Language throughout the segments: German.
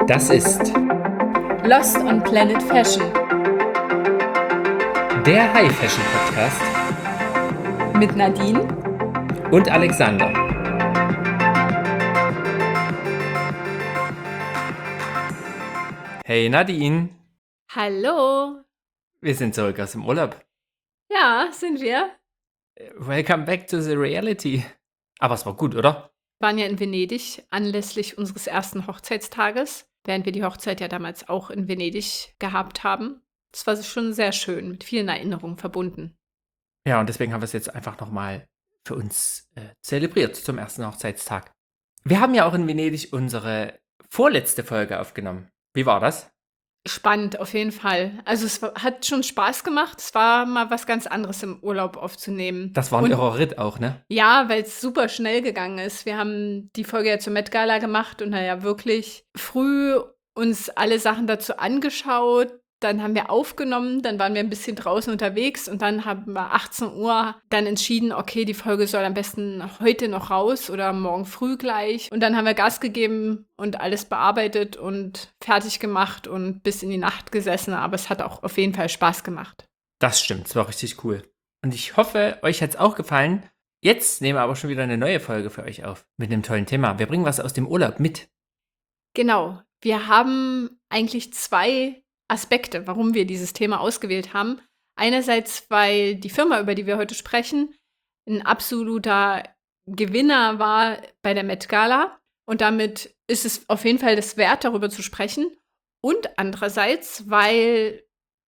Das ist Lost on Planet Fashion der High Fashion Podcast mit Nadine und Alexander. Hey Nadine, Hallo. wir sind zurück aus dem Urlaub. Ja, sind wir. Welcome back to the reality. Aber es war gut, oder? Waren ja in Venedig anlässlich unseres ersten Hochzeitstages, während wir die Hochzeit ja damals auch in Venedig gehabt haben. Das war schon sehr schön, mit vielen Erinnerungen verbunden. Ja, und deswegen haben wir es jetzt einfach nochmal für uns zelebriert zum ersten Hochzeitstag. Wir haben ja auch in Venedig unsere vorletzte Folge aufgenommen. Wie war das? Spannend, auf jeden Fall. Also hat schon Spaß gemacht. Es war mal was ganz anderes im Urlaub aufzunehmen. Das war ein irrer Ritt auch, ne? Ja, weil es super schnell gegangen ist. Wir haben die Folge ja zur Met Gala gemacht und ja wirklich früh uns alle Sachen dazu angeschaut. Dann haben wir aufgenommen, dann waren wir ein bisschen draußen unterwegs und dann haben wir 18 Uhr dann entschieden, okay, die Folge soll am besten heute noch raus oder morgen früh gleich. Und dann haben wir Gas gegeben und alles bearbeitet und fertig gemacht und bis in die Nacht gesessen. Aber es hat auch auf jeden Fall Spaß gemacht. Das stimmt, es war richtig cool. Und ich hoffe, euch hat es auch gefallen. Jetzt nehmen wir aber schon wieder eine neue Folge für euch auf mit einem tollen Thema. Wir bringen was aus dem Urlaub mit. Genau, wir haben eigentlich zwei Aspekte, warum wir dieses Thema ausgewählt haben. Einerseits, weil die Firma, über die wir heute sprechen, ein absoluter Gewinner war bei der Met Gala. Und damit ist es auf jeden Fall das wert, darüber zu sprechen. Und andererseits, weil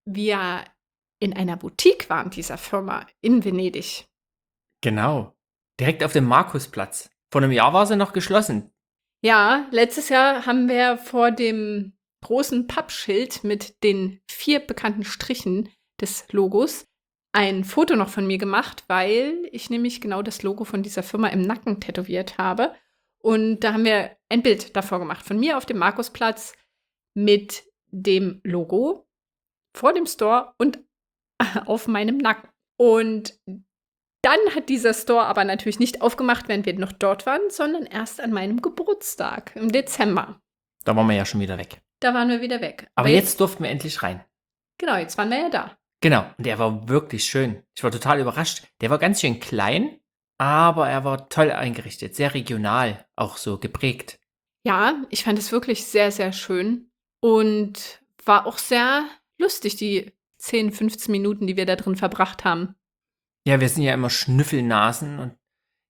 wir in einer Boutique waren dieser Firma in Venedig. Genau. Direkt auf dem Markusplatz. Vor einem Jahr war sie noch geschlossen. Ja, letztes Jahr haben wir vor dem großen Pappschild mit den 4 bekannten Strichen des Logos ein Foto noch von mir gemacht, weil ich nämlich genau das Logo von dieser Firma im Nacken tätowiert habe. Und da haben wir ein Bild davor gemacht, von mir auf dem Markusplatz mit dem Logo vor dem Store und auf meinem Nacken. Und dann hat dieser Store aber natürlich nicht aufgemacht, während wir noch dort waren, sondern erst an meinem Geburtstag im Dezember. Da waren wir ja schon wieder weg. Da waren wir wieder weg. Aber jetzt durften wir endlich rein. Genau, jetzt waren wir ja da. Genau, und der war wirklich schön. Ich war total überrascht. Der war ganz schön klein, aber er war toll eingerichtet, sehr regional, auch so geprägt. Ja, ich fand es wirklich sehr, sehr schön und war auch sehr lustig, die 10, 15 Minuten, die wir da drin verbracht haben. Ja, wir sind ja immer Schnüffelnasen und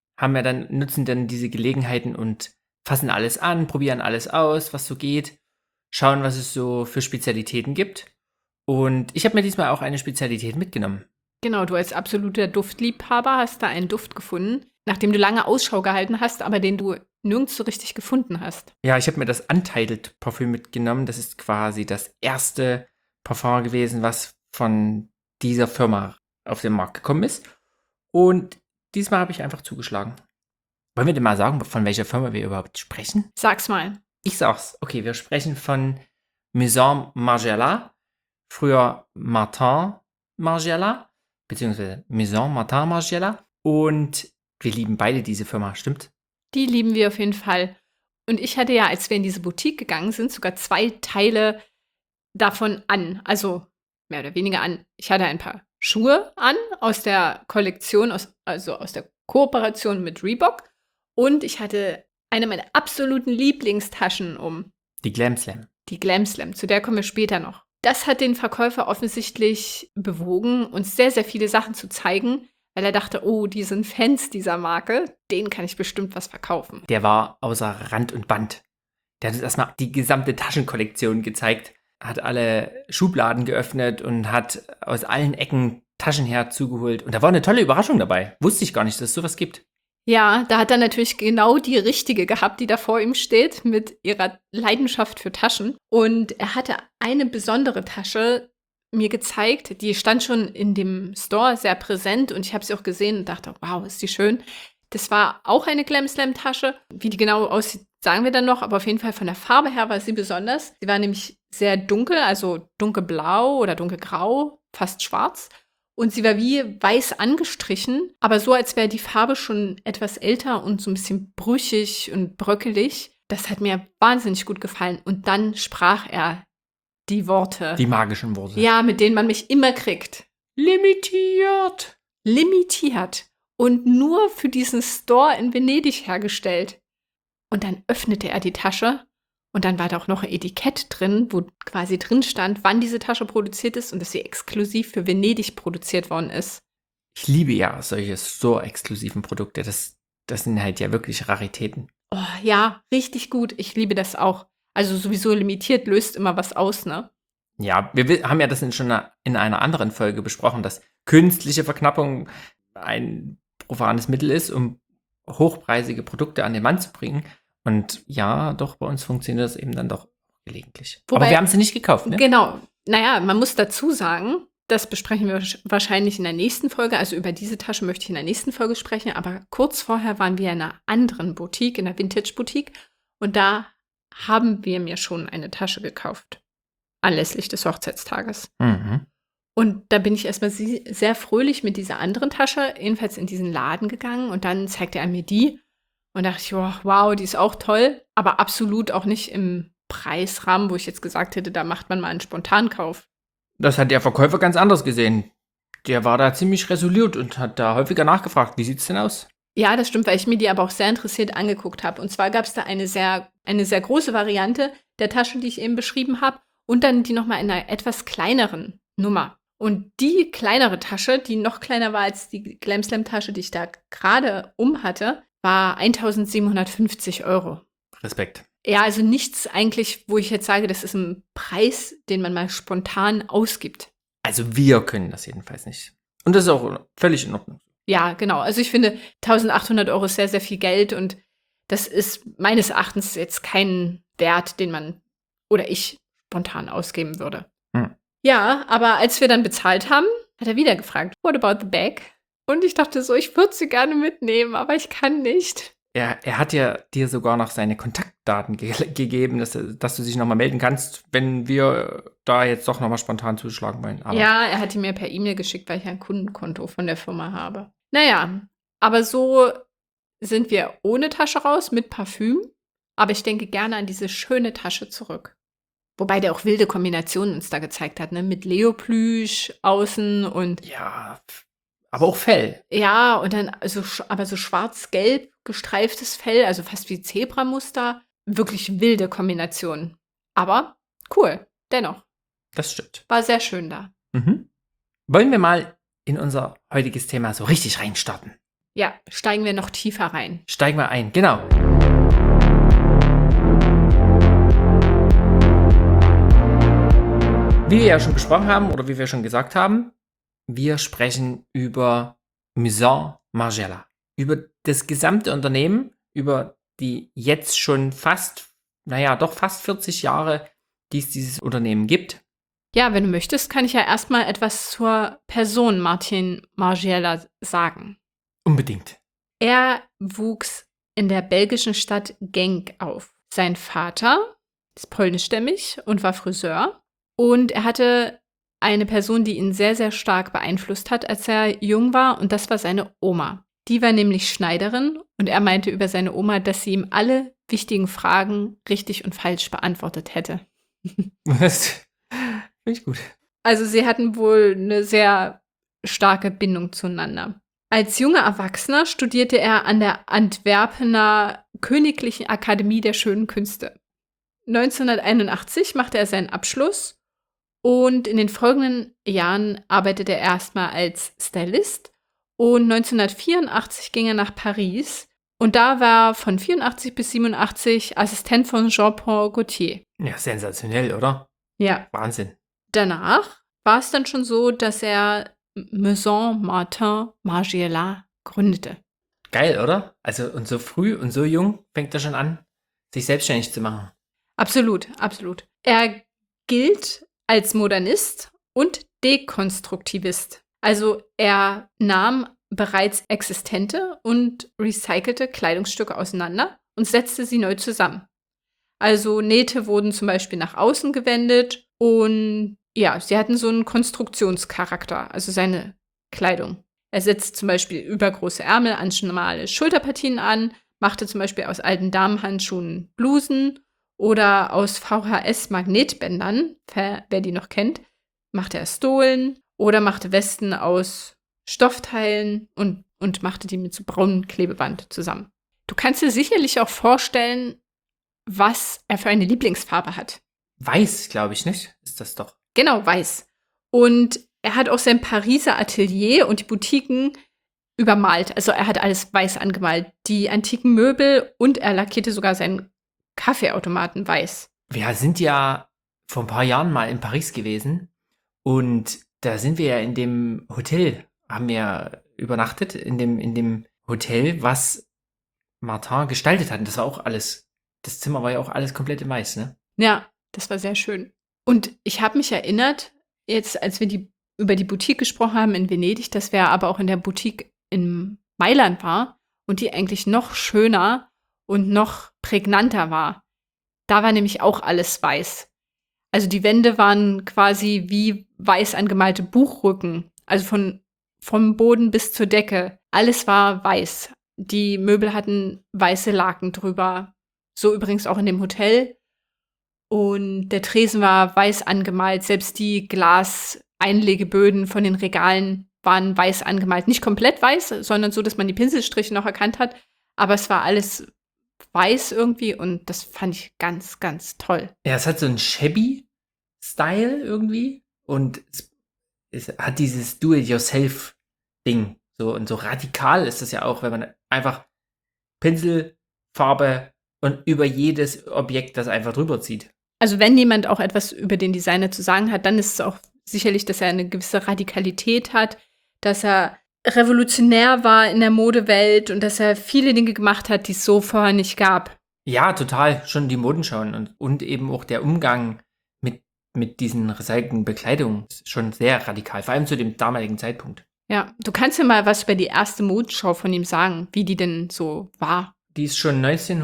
nutzen dann diese Gelegenheiten und fassen alles an, probieren alles aus, was so geht, schauen, was es so für Spezialitäten gibt. Und ich habe mir diesmal auch eine Spezialität mitgenommen. Genau, du als absoluter Duftliebhaber hast da einen Duft gefunden, nachdem du lange Ausschau gehalten hast, aber den du nirgends so richtig gefunden hast. Ja, ich habe mir das Untitled Parfüm mitgenommen. Das ist quasi das erste Parfum gewesen, was von dieser Firma auf den Markt gekommen ist. Und diesmal habe ich einfach zugeschlagen. Wollen wir denn mal sagen, von welcher Firma wir überhaupt sprechen? Sag's mal. Ich sag's. Okay, wir sprechen von Maison Margiela, früher Martin Margiela, beziehungsweise Maison Martin Margiela. Und wir lieben beide diese Firma, stimmt? Die lieben wir auf jeden Fall. Und ich hatte ja, als wir in diese Boutique gegangen sind, sogar 2 Teile davon an. Also mehr oder weniger an. Ich hatte ein paar Schuhe an aus der Kollektion, also aus der Kooperation mit Reebok. Und ich hatte eine meiner absoluten Lieblingstaschen um. Die Glam Slam. Die Glam Slam, zu der kommen wir später noch. Das hat den Verkäufer offensichtlich bewogen, uns sehr, sehr viele Sachen zu zeigen, weil er dachte, oh, die sind Fans dieser Marke, denen kann ich bestimmt was verkaufen. Der war außer Rand und Band. Der hat uns erstmal die gesamte Taschenkollektion gezeigt, hat alle Schubladen geöffnet und hat aus allen Ecken Taschen herzugeholt. Und da war eine tolle Überraschung dabei. Wusste ich gar nicht, dass es sowas gibt. Ja, da hat er natürlich genau die richtige gehabt, die da vor ihm steht, mit ihrer Leidenschaft für Taschen. Und er hatte eine besondere Tasche mir gezeigt, die stand schon in dem Store sehr präsent und ich habe sie auch gesehen und dachte, wow, ist die schön. Das war auch eine Glam Slam Tasche. Wie die genau aussieht, sagen wir dann noch, aber auf jeden Fall von der Farbe her war sie besonders. Sie war nämlich sehr dunkel, also dunkelblau oder dunkelgrau, fast schwarz. Und sie war wie weiß angestrichen, aber so, als wäre die Farbe schon etwas älter und so ein bisschen brüchig und bröckelig. das hat mir wahnsinnig gut gefallen. Und dann sprach er die Worte. Die magischen Worte. Ja, mit denen man mich immer kriegt. Limitiert. Limitiert. Und nur für diesen Store in Venedig hergestellt. Und dann öffnete er die Tasche. Und dann war da auch noch ein Etikett drin, wo quasi drin stand, wann diese Tasche produziert ist und dass sie exklusiv für Venedig produziert worden ist. Ich liebe ja solche Store-exklusiven Produkte. Das sind halt ja wirklich Raritäten. Oh ja, richtig gut. Ich liebe das auch. Also sowieso limitiert löst immer was aus, ne? Ja, wir haben ja das schon in einer anderen Folge besprochen, dass künstliche Verknappung ein profanes Mittel ist, um hochpreisige Produkte an den Mann zu bringen. Und ja, doch, bei uns funktioniert das eben dann doch gelegentlich. Wobei, aber wir haben sie nicht gekauft, ne? Genau. Naja, man muss dazu sagen, das besprechen wir wahrscheinlich in der nächsten Folge. Also über diese Tasche möchte ich in der nächsten Folge sprechen. Aber kurz vorher waren wir in einer anderen Boutique, in der Vintage-Boutique. Und da haben wir mir schon eine Tasche gekauft. Anlässlich des Hochzeitstages. Mhm. Und da bin ich erstmal sehr fröhlich mit dieser anderen Tasche, jedenfalls in diesen Laden gegangen. Und dann zeigte er mir die. Und dachte ich, oh, wow, die ist auch toll. Aber absolut auch nicht im Preisrahmen, wo ich jetzt gesagt hätte, da macht man mal einen Spontankauf. Das hat der Verkäufer ganz anders gesehen. Der war da ziemlich resolut und hat da häufiger nachgefragt, wie sieht's denn aus? Ja, das stimmt, weil ich mir die aber auch sehr interessiert angeguckt habe. Und zwar gab es da eine sehr große Variante der Tasche, die ich eben beschrieben habe. Und dann die nochmal in einer etwas kleineren Nummer. Und die kleinere Tasche, die noch kleiner war als die Glam Slam Tasche, die ich da gerade hatte, war 1.750 €. Respekt. Ja, also nichts eigentlich, wo ich jetzt sage, das ist ein Preis, den man mal spontan ausgibt. Also wir können das jedenfalls nicht. Und das ist auch völlig in Ordnung. Ja, genau. Also ich finde, 1.800 € ist sehr, sehr viel Geld und das ist meines Erachtens jetzt kein Wert, den man oder ich spontan ausgeben würde. Ja, aber als wir dann bezahlt haben, hat er wieder gefragt, what about the bag? Und ich dachte so, ich würde sie gerne mitnehmen, aber ich kann nicht. Er hat ja dir sogar noch seine Kontaktdaten gegeben, dass du dich nochmal melden kannst, wenn wir da jetzt doch nochmal spontan zuschlagen wollen. Aber ja, er hat die mir per E-Mail geschickt, weil ich ein Kundenkonto von der Firma habe. Naja, aber so sind wir ohne Tasche raus, mit Parfüm. Aber ich denke gerne an diese schöne Tasche zurück. Wobei der auch wilde Kombinationen uns da gezeigt hat, ne? Mit Leoplüsch außen und ja, aber auch Fell. ja, und dann aber so schwarz-gelb gestreiftes Fell, also fast wie Zebramuster. Wirklich wilde Kombination. Aber cool, dennoch. Das stimmt. War sehr schön da. Mhm. Wollen wir mal in unser heutiges Thema so richtig reinstarten? Ja, steigen wir noch tiefer rein. Steigen wir ein, genau. Wie wir ja schon besprochen haben oder wie wir schon gesagt haben, wir sprechen über Maison Margiela. Über das gesamte Unternehmen, über die jetzt schon fast 40 Jahre, die es dieses Unternehmen gibt. Ja, wenn du möchtest, kann ich ja erstmal etwas zur Person Martin Margiela sagen. Unbedingt. Er wuchs in der belgischen Stadt Genk auf. Sein Vater ist polnischstämmig und war Friseur. Und er hatte eine Person, die ihn sehr, sehr stark beeinflusst hat, als er jung war. Und das war seine Oma. Die war nämlich Schneiderin. Und er meinte über seine Oma, dass sie ihm alle wichtigen Fragen richtig und falsch beantwortet hätte. Das finde ich gut. Also sie hatten wohl eine sehr starke Bindung zueinander. Als junger Erwachsener studierte er an der Antwerpener Königlichen Akademie der Schönen Künste. 1981 machte er seinen Abschluss und in den folgenden Jahren arbeitete er erstmal als Stylist und 1984 ging er nach Paris und da war er von 84 bis 87 Assistent von Jean-Paul Gaultier. Ja, sensationell, oder? Ja. Wahnsinn. Danach war es dann schon so, dass er Maison Martin Margiela gründete. Geil, oder? Also und so früh und so jung fängt er schon an, sich selbstständig zu machen. Absolut, absolut. Er gilt als Modernist und Dekonstruktivist. Also er nahm bereits existente und recycelte Kleidungsstücke auseinander und setzte sie neu zusammen. Also Nähte wurden zum Beispiel nach außen gewendet und ja, sie hatten so einen Konstruktionscharakter, also seine Kleidung. Er setzt zum Beispiel übergroße Ärmel an schmale Schulterpartien an, machte zum Beispiel aus alten Damenhandschuhen Blusen oder aus VHS-Magnetbändern, wer die noch kennt, machte er Stolen oder machte Westen aus Stoffteilen und machte die mit so braunem Klebeband zusammen. Du kannst dir sicherlich auch vorstellen, was er für eine Lieblingsfarbe hat. Weiß, glaube ich, nicht? Ist das doch. Genau, weiß. Und er hat auch sein Pariser Atelier und die Boutiquen übermalt. Also er hat alles weiß angemalt. Die antiken Möbel und er lackierte sogar seinen Kaffeeautomaten weiß. Wir sind ja vor ein paar Jahren mal in Paris gewesen und da sind wir ja in dem Hotel, haben wir übernachtet, in dem Hotel, was Martin gestaltet hat. Und das war auch alles, das Zimmer war ja auch alles komplett in weiß, ne? Ja, das war sehr schön. Und ich habe mich erinnert, jetzt als wir über die Boutique gesprochen haben in Venedig, dass wir aber auch in der Boutique in Mailand war und die eigentlich noch schöner und noch prägnanter war. Da war nämlich auch alles weiß. Also die Wände waren quasi wie weiß angemalte Buchrücken. Also vom Boden bis zur Decke. Alles war weiß. Die Möbel hatten weiße Laken drüber. So übrigens auch in dem Hotel. Und der Tresen war weiß angemalt. Selbst die Glaseinlegeböden von den Regalen waren weiß angemalt. Nicht komplett weiß, sondern so, dass man die Pinselstriche noch erkannt hat. Aber es war alles weiß irgendwie und das fand ich ganz, ganz toll. Ja, es hat so einen Shabby-Style irgendwie und es hat dieses Do-it-yourself-Ding. So, und so radikal ist das ja auch, wenn man einfach Pinsel, Farbe und über jedes Objekt das einfach drüber zieht. Also wenn jemand auch etwas über den Designer zu sagen hat, dann ist es auch sicherlich, dass er eine gewisse Radikalität hat, dass er revolutionär war in der Modewelt und dass er viele Dinge gemacht hat, die es so vorher nicht gab. Ja, total. Schon die Modenschauen und eben auch der Umgang mit diesen recycelten Bekleidungen ist schon sehr radikal, vor allem zu dem damaligen Zeitpunkt. Ja, du kannst mir mal was über die erste Modenschau von ihm sagen, wie die denn so war. Die ist schon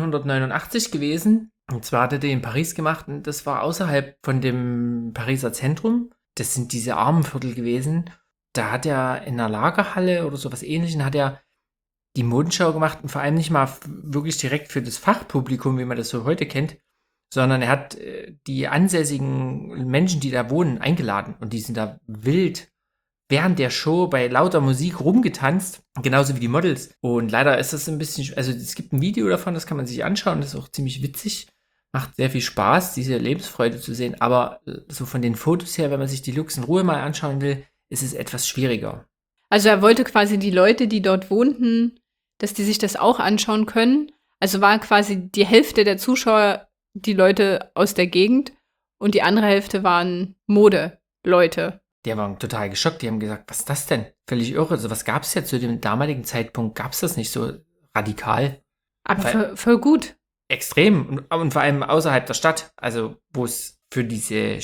1989 gewesen. Und zwar hat er die in Paris gemacht und das war außerhalb von dem Pariser Zentrum. Das sind diese Armenviertel gewesen. Da hat er in einer Lagerhalle oder sowas Ähnlichem, hat er die Modenschau gemacht und vor allem nicht mal wirklich direkt für das Fachpublikum, wie man das so heute kennt, sondern er hat die ansässigen Menschen, die da wohnen, eingeladen und die sind da wild während der Show bei lauter Musik rumgetanzt, genauso wie die Models. Und leider ist das ein bisschen, also es gibt ein Video davon, das kann man sich anschauen, das ist auch ziemlich witzig, macht sehr viel Spaß, diese Lebensfreude zu sehen, aber so von den Fotos her, wenn man sich die Looks in Ruhe mal anschauen will, ist es etwas schwieriger. Also er wollte quasi die Leute, die dort wohnten, dass die sich das auch anschauen können. Also war quasi die Hälfte der Zuschauer die Leute aus der Gegend und die andere Hälfte waren Modeleute. Die waren total geschockt, die haben gesagt, was ist das denn? Völlig irre. Also was gab es ja zu dem damaligen Zeitpunkt, gab es das nicht so radikal. Aber voll gut. Extrem und vor allem außerhalb der Stadt, also wo es für diese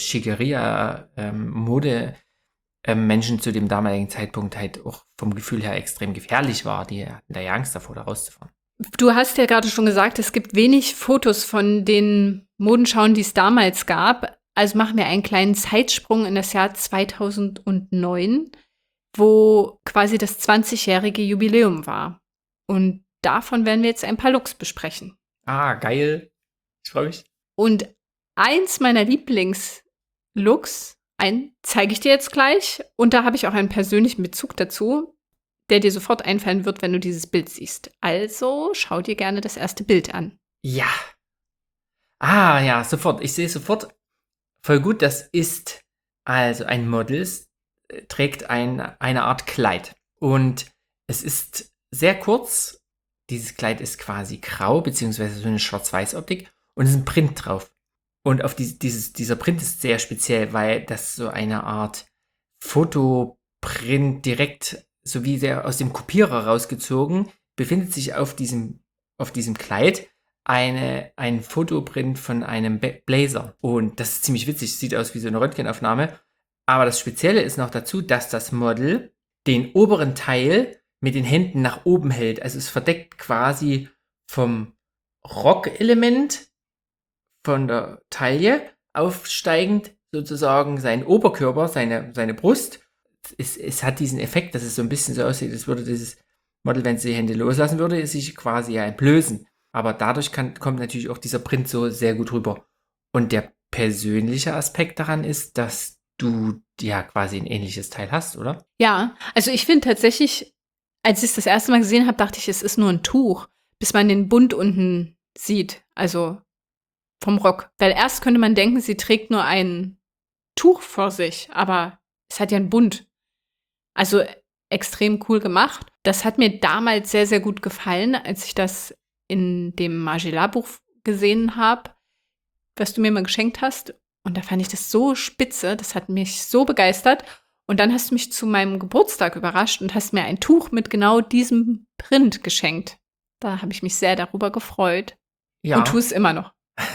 Schickeria-Mode Menschen zu dem damaligen Zeitpunkt halt auch vom Gefühl her extrem gefährlich war. Die hatten da ja Angst davor, da rauszufahren. Du hast ja gerade schon gesagt, es gibt wenig Fotos von den Modenschauen, die es damals gab. Also machen wir einen kleinen Zeitsprung in das Jahr 2009, wo quasi das 20-jährige Jubiläum war. Und davon werden wir jetzt ein paar Looks besprechen. Ah, geil. Ich freue mich. Und eins meiner Lieblingslooks, zeige ich dir jetzt gleich. Und da habe ich auch einen persönlichen Bezug dazu, der dir sofort einfallen wird, wenn du dieses Bild siehst. Also schau dir gerne das erste Bild an. Ja. Ah, ja, sofort. Ich sehe sofort. Voll gut, das ist also ein Model, trägt eine Art Kleid. Und es ist sehr kurz. Dieses Kleid ist quasi grau, beziehungsweise so eine Schwarz-Weiß-Optik. Und es ist ein Print drauf. Und auf dieser Print ist sehr speziell, weil das so eine Art Fotoprint direkt, so wie der aus dem Kopierer rausgezogen, befindet sich auf diesem Kleid ein Fotoprint von einem Blazer. Und das ist ziemlich witzig, sieht aus wie so eine Röntgenaufnahme. Aber das Spezielle ist noch dazu, dass das Model den oberen Teil mit den Händen nach oben hält. Also es verdeckt quasi vom Rockelement, von der Taille aufsteigend sozusagen seinen Oberkörper, seine Brust. Es hat diesen Effekt, dass es so ein bisschen so aussieht, als würde Model, wenn sie die Hände loslassen würde, ist sich quasi ja entblößen. Aber dadurch kommt natürlich auch dieser Print so sehr gut rüber. Und der persönliche Aspekt daran ist, dass du ja quasi ein ähnliches Teil hast, oder? Ja, also ich finde tatsächlich, als ich es das erste Mal gesehen habe, dachte ich, es ist nur ein Tuch, bis man den Bund unten sieht, also vom Rock. Weil erst könnte man denken, sie trägt nur ein Tuch vor sich, aber es hat ja einen Bund. Also extrem cool gemacht. Das hat mir damals sehr, sehr gut gefallen, als ich das in dem Margiela-Buch gesehen habe, was du mir mal geschenkt hast. Und da fand ich das so spitze, das hat mich so begeistert. Und dann hast du mich zu meinem Geburtstag überrascht und hast mir ein Tuch mit genau diesem Print geschenkt. Da habe ich mich sehr darüber gefreut. Ja. Und tue es immer noch.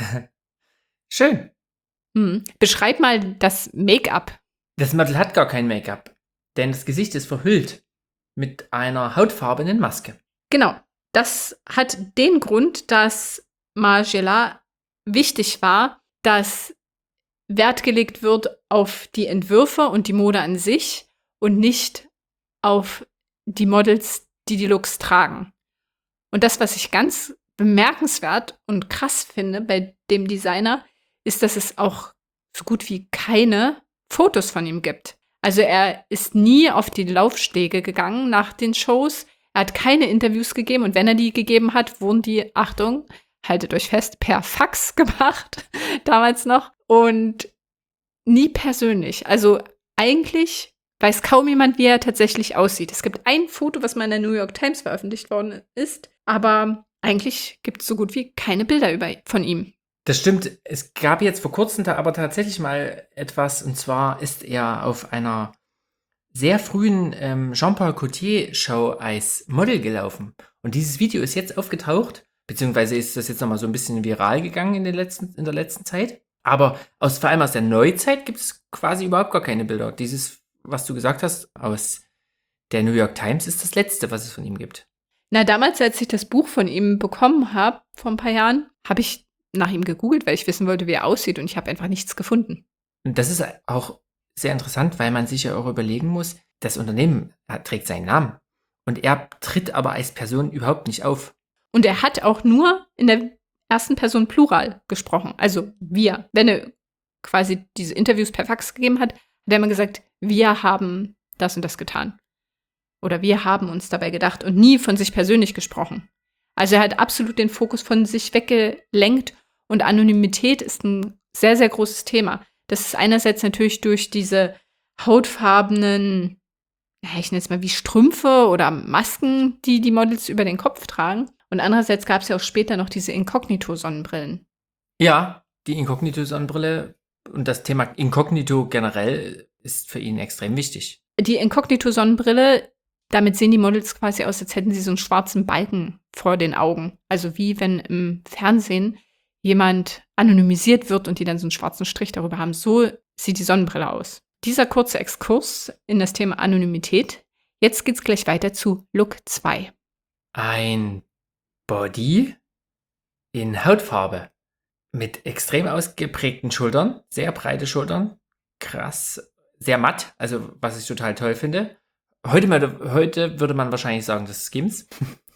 Schön. Beschreib mal das Make-up. Das Model hat gar kein Make-up, denn das Gesicht ist verhüllt mit einer hautfarbenen Maske. Genau. Das hat den Grund, dass Margiela wichtig war, dass Wert gelegt wird auf die Entwürfe und die Mode an sich und nicht auf die Models, die die Looks tragen. Und das, was ich ganz bemerkenswert und krass finde bei dem Designer, ist, dass es auch so gut wie keine Fotos von ihm gibt. Also er ist nie auf die Laufstege gegangen nach den Shows. Er hat keine Interviews gegeben und wenn er die gegeben hat, wurden die, Achtung, haltet euch fest, per Fax gemacht, damals noch. Und nie persönlich. Also eigentlich weiß kaum jemand, wie er tatsächlich aussieht. Es gibt ein Foto, was mal in der New York Times veröffentlicht worden ist, aber eigentlich gibt es so gut wie keine Bilder von ihm. Das stimmt. Es gab jetzt vor kurzem da aber tatsächlich mal etwas, und zwar ist er auf einer sehr frühen Jean-Paul Gaultier-Show als Model gelaufen. Und dieses Video ist jetzt aufgetaucht, beziehungsweise ist das jetzt nochmal so ein bisschen viral gegangen in der letzten Zeit. Aber vor allem aus der Neuzeit gibt es quasi überhaupt gar keine Bilder. Dieses, was du gesagt hast, aus der New York Times ist das letzte, was es von ihm gibt. Na, damals, als ich das Buch von ihm bekommen habe, vor ein paar Jahren, habe ich nach ihm gegoogelt, weil ich wissen wollte, wie er aussieht und ich habe einfach nichts gefunden. Und das ist auch sehr interessant, weil man sich ja auch überlegen muss, das Unternehmen trägt seinen Namen und er tritt aber als Person überhaupt nicht auf. Und er hat auch nur in der ersten Person Plural gesprochen, also wir. Wenn er quasi diese Interviews per Fax gegeben hat, hat er immer gesagt, wir haben das und das getan. Oder wir haben uns dabei gedacht und nie von sich persönlich gesprochen. Also er hat absolut den Fokus von sich weggelenkt und Anonymität ist ein sehr, sehr großes Thema. Das ist einerseits natürlich durch diese hautfarbenen, ich nenne es mal wie Strümpfe oder Masken, die die Models über den Kopf tragen. Und andererseits gab es ja auch später noch diese Inkognito-Sonnenbrillen. Ja, die Inkognito-Sonnenbrille und das Thema Inkognito generell ist für ihn extrem wichtig. Die Inkognito-Sonnenbrille, damit sehen die Models quasi aus, als hätten sie so einen schwarzen Balken vor den Augen. Also wie wenn im Fernsehen jemand anonymisiert wird und die dann so einen schwarzen Strich darüber haben. So sieht die Sonnenbrille aus. Dieser kurze Exkurs in das Thema Anonymität. Jetzt geht's gleich weiter zu Look 2. Ein Body in Hautfarbe mit extrem ausgeprägten Schultern, sehr breite Schultern, krass, sehr matt, also was ich total toll finde. Heute würde man wahrscheinlich sagen, das ist Skims.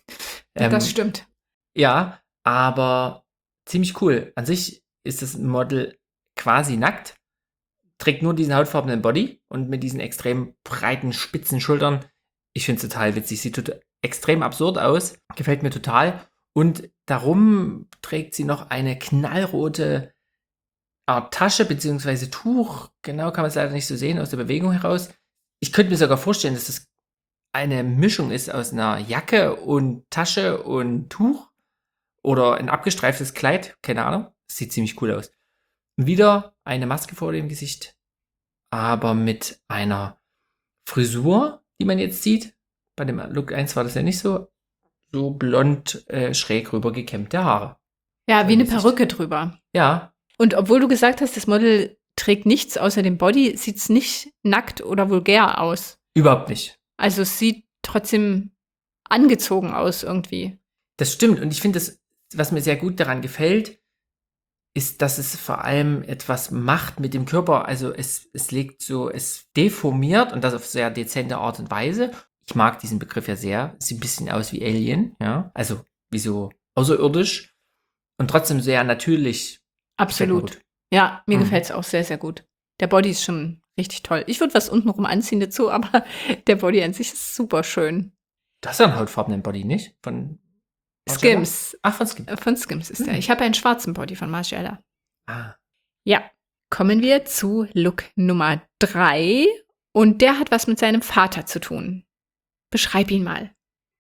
Das stimmt. Ja, aber ziemlich cool. An sich ist das Model quasi nackt, trägt nur diesen hautfarbenen Body und mit diesen extrem breiten, spitzen Schultern. Ich finde es total witzig. Sieht extrem absurd aus. Gefällt mir total. Und darum trägt sie noch eine knallrote Art Tasche bzw. Tuch. Genau kann man es leider nicht so sehen aus der Bewegung heraus. Ich könnte mir sogar vorstellen, dass das eine Mischung ist aus einer Jacke und Tasche und Tuch. Oder ein abgestreiftes Kleid. Keine Ahnung. Das sieht ziemlich cool aus. Wieder eine Maske vor dem Gesicht, aber mit einer Frisur, die man jetzt sieht. Bei dem Look 1 war das ja nicht so. So blond, schräg rüber gekämmte Haare. Ja, wie eine Perücke drüber. Ja. Und obwohl du gesagt hast, das Model trägt nichts außer dem Body, sieht es nicht nackt oder vulgär aus. Überhaupt nicht. Also es sieht trotzdem angezogen aus irgendwie. Das stimmt. Und ich finde, was mir sehr gut daran gefällt, ist, dass es vor allem etwas macht mit dem Körper. Also es deformiert und das auf sehr dezente Art und Weise. Ich mag diesen Begriff ja sehr. Sieht ein bisschen aus wie Alien, ja. Also wie so außerirdisch und trotzdem sehr natürlich. Gefällt mir Absolut. gut. Ja, mir Mhm. gefällt es auch sehr, sehr gut. Der Body ist schon richtig toll. Ich würde was untenrum anziehen dazu, aber der Body an sich ist super schön. Du hast ja einen hautfarbenen Body, nicht? Von Margiela? Skims. Ach, von Skims. Von Skims ist der. Hm. Ich habe einen schwarzen Body von Margiela. Ah. Ja, kommen wir zu Look Nummer 3. Und der hat was mit seinem Vater zu tun. Beschreib ihn mal.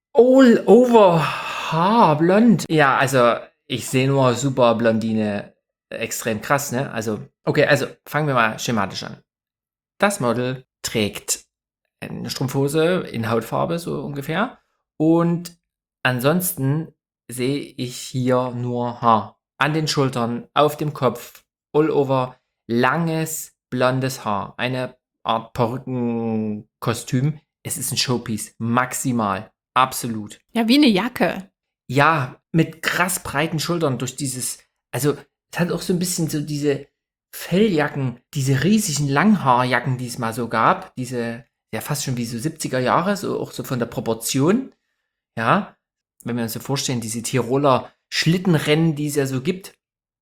All over haarblond. Ja, also ich sehe nur super Blondine. Extrem krass, ne? Also, okay, also fangen wir mal schematisch an. Das Model trägt eine Strumpfhose in Hautfarbe, so ungefähr. Und ansonsten sehe ich hier nur Haar. An den Schultern, auf dem Kopf, all over, langes, blondes Haar. Eine Art Perückenkostüm. Es ist ein Showpiece. Maximal. Absolut. Ja, wie eine Jacke. Ja, mit krass breiten Schultern durch dieses, also es hat auch so ein bisschen so diese Felljacken, diese riesigen Langhaarjacken, die es mal so gab, diese, ja fast schon wie so 70er Jahre, so auch so von der Proportion, ja, wenn wir uns so vorstellen, diese Tiroler Schlittenrennen, die es ja so gibt,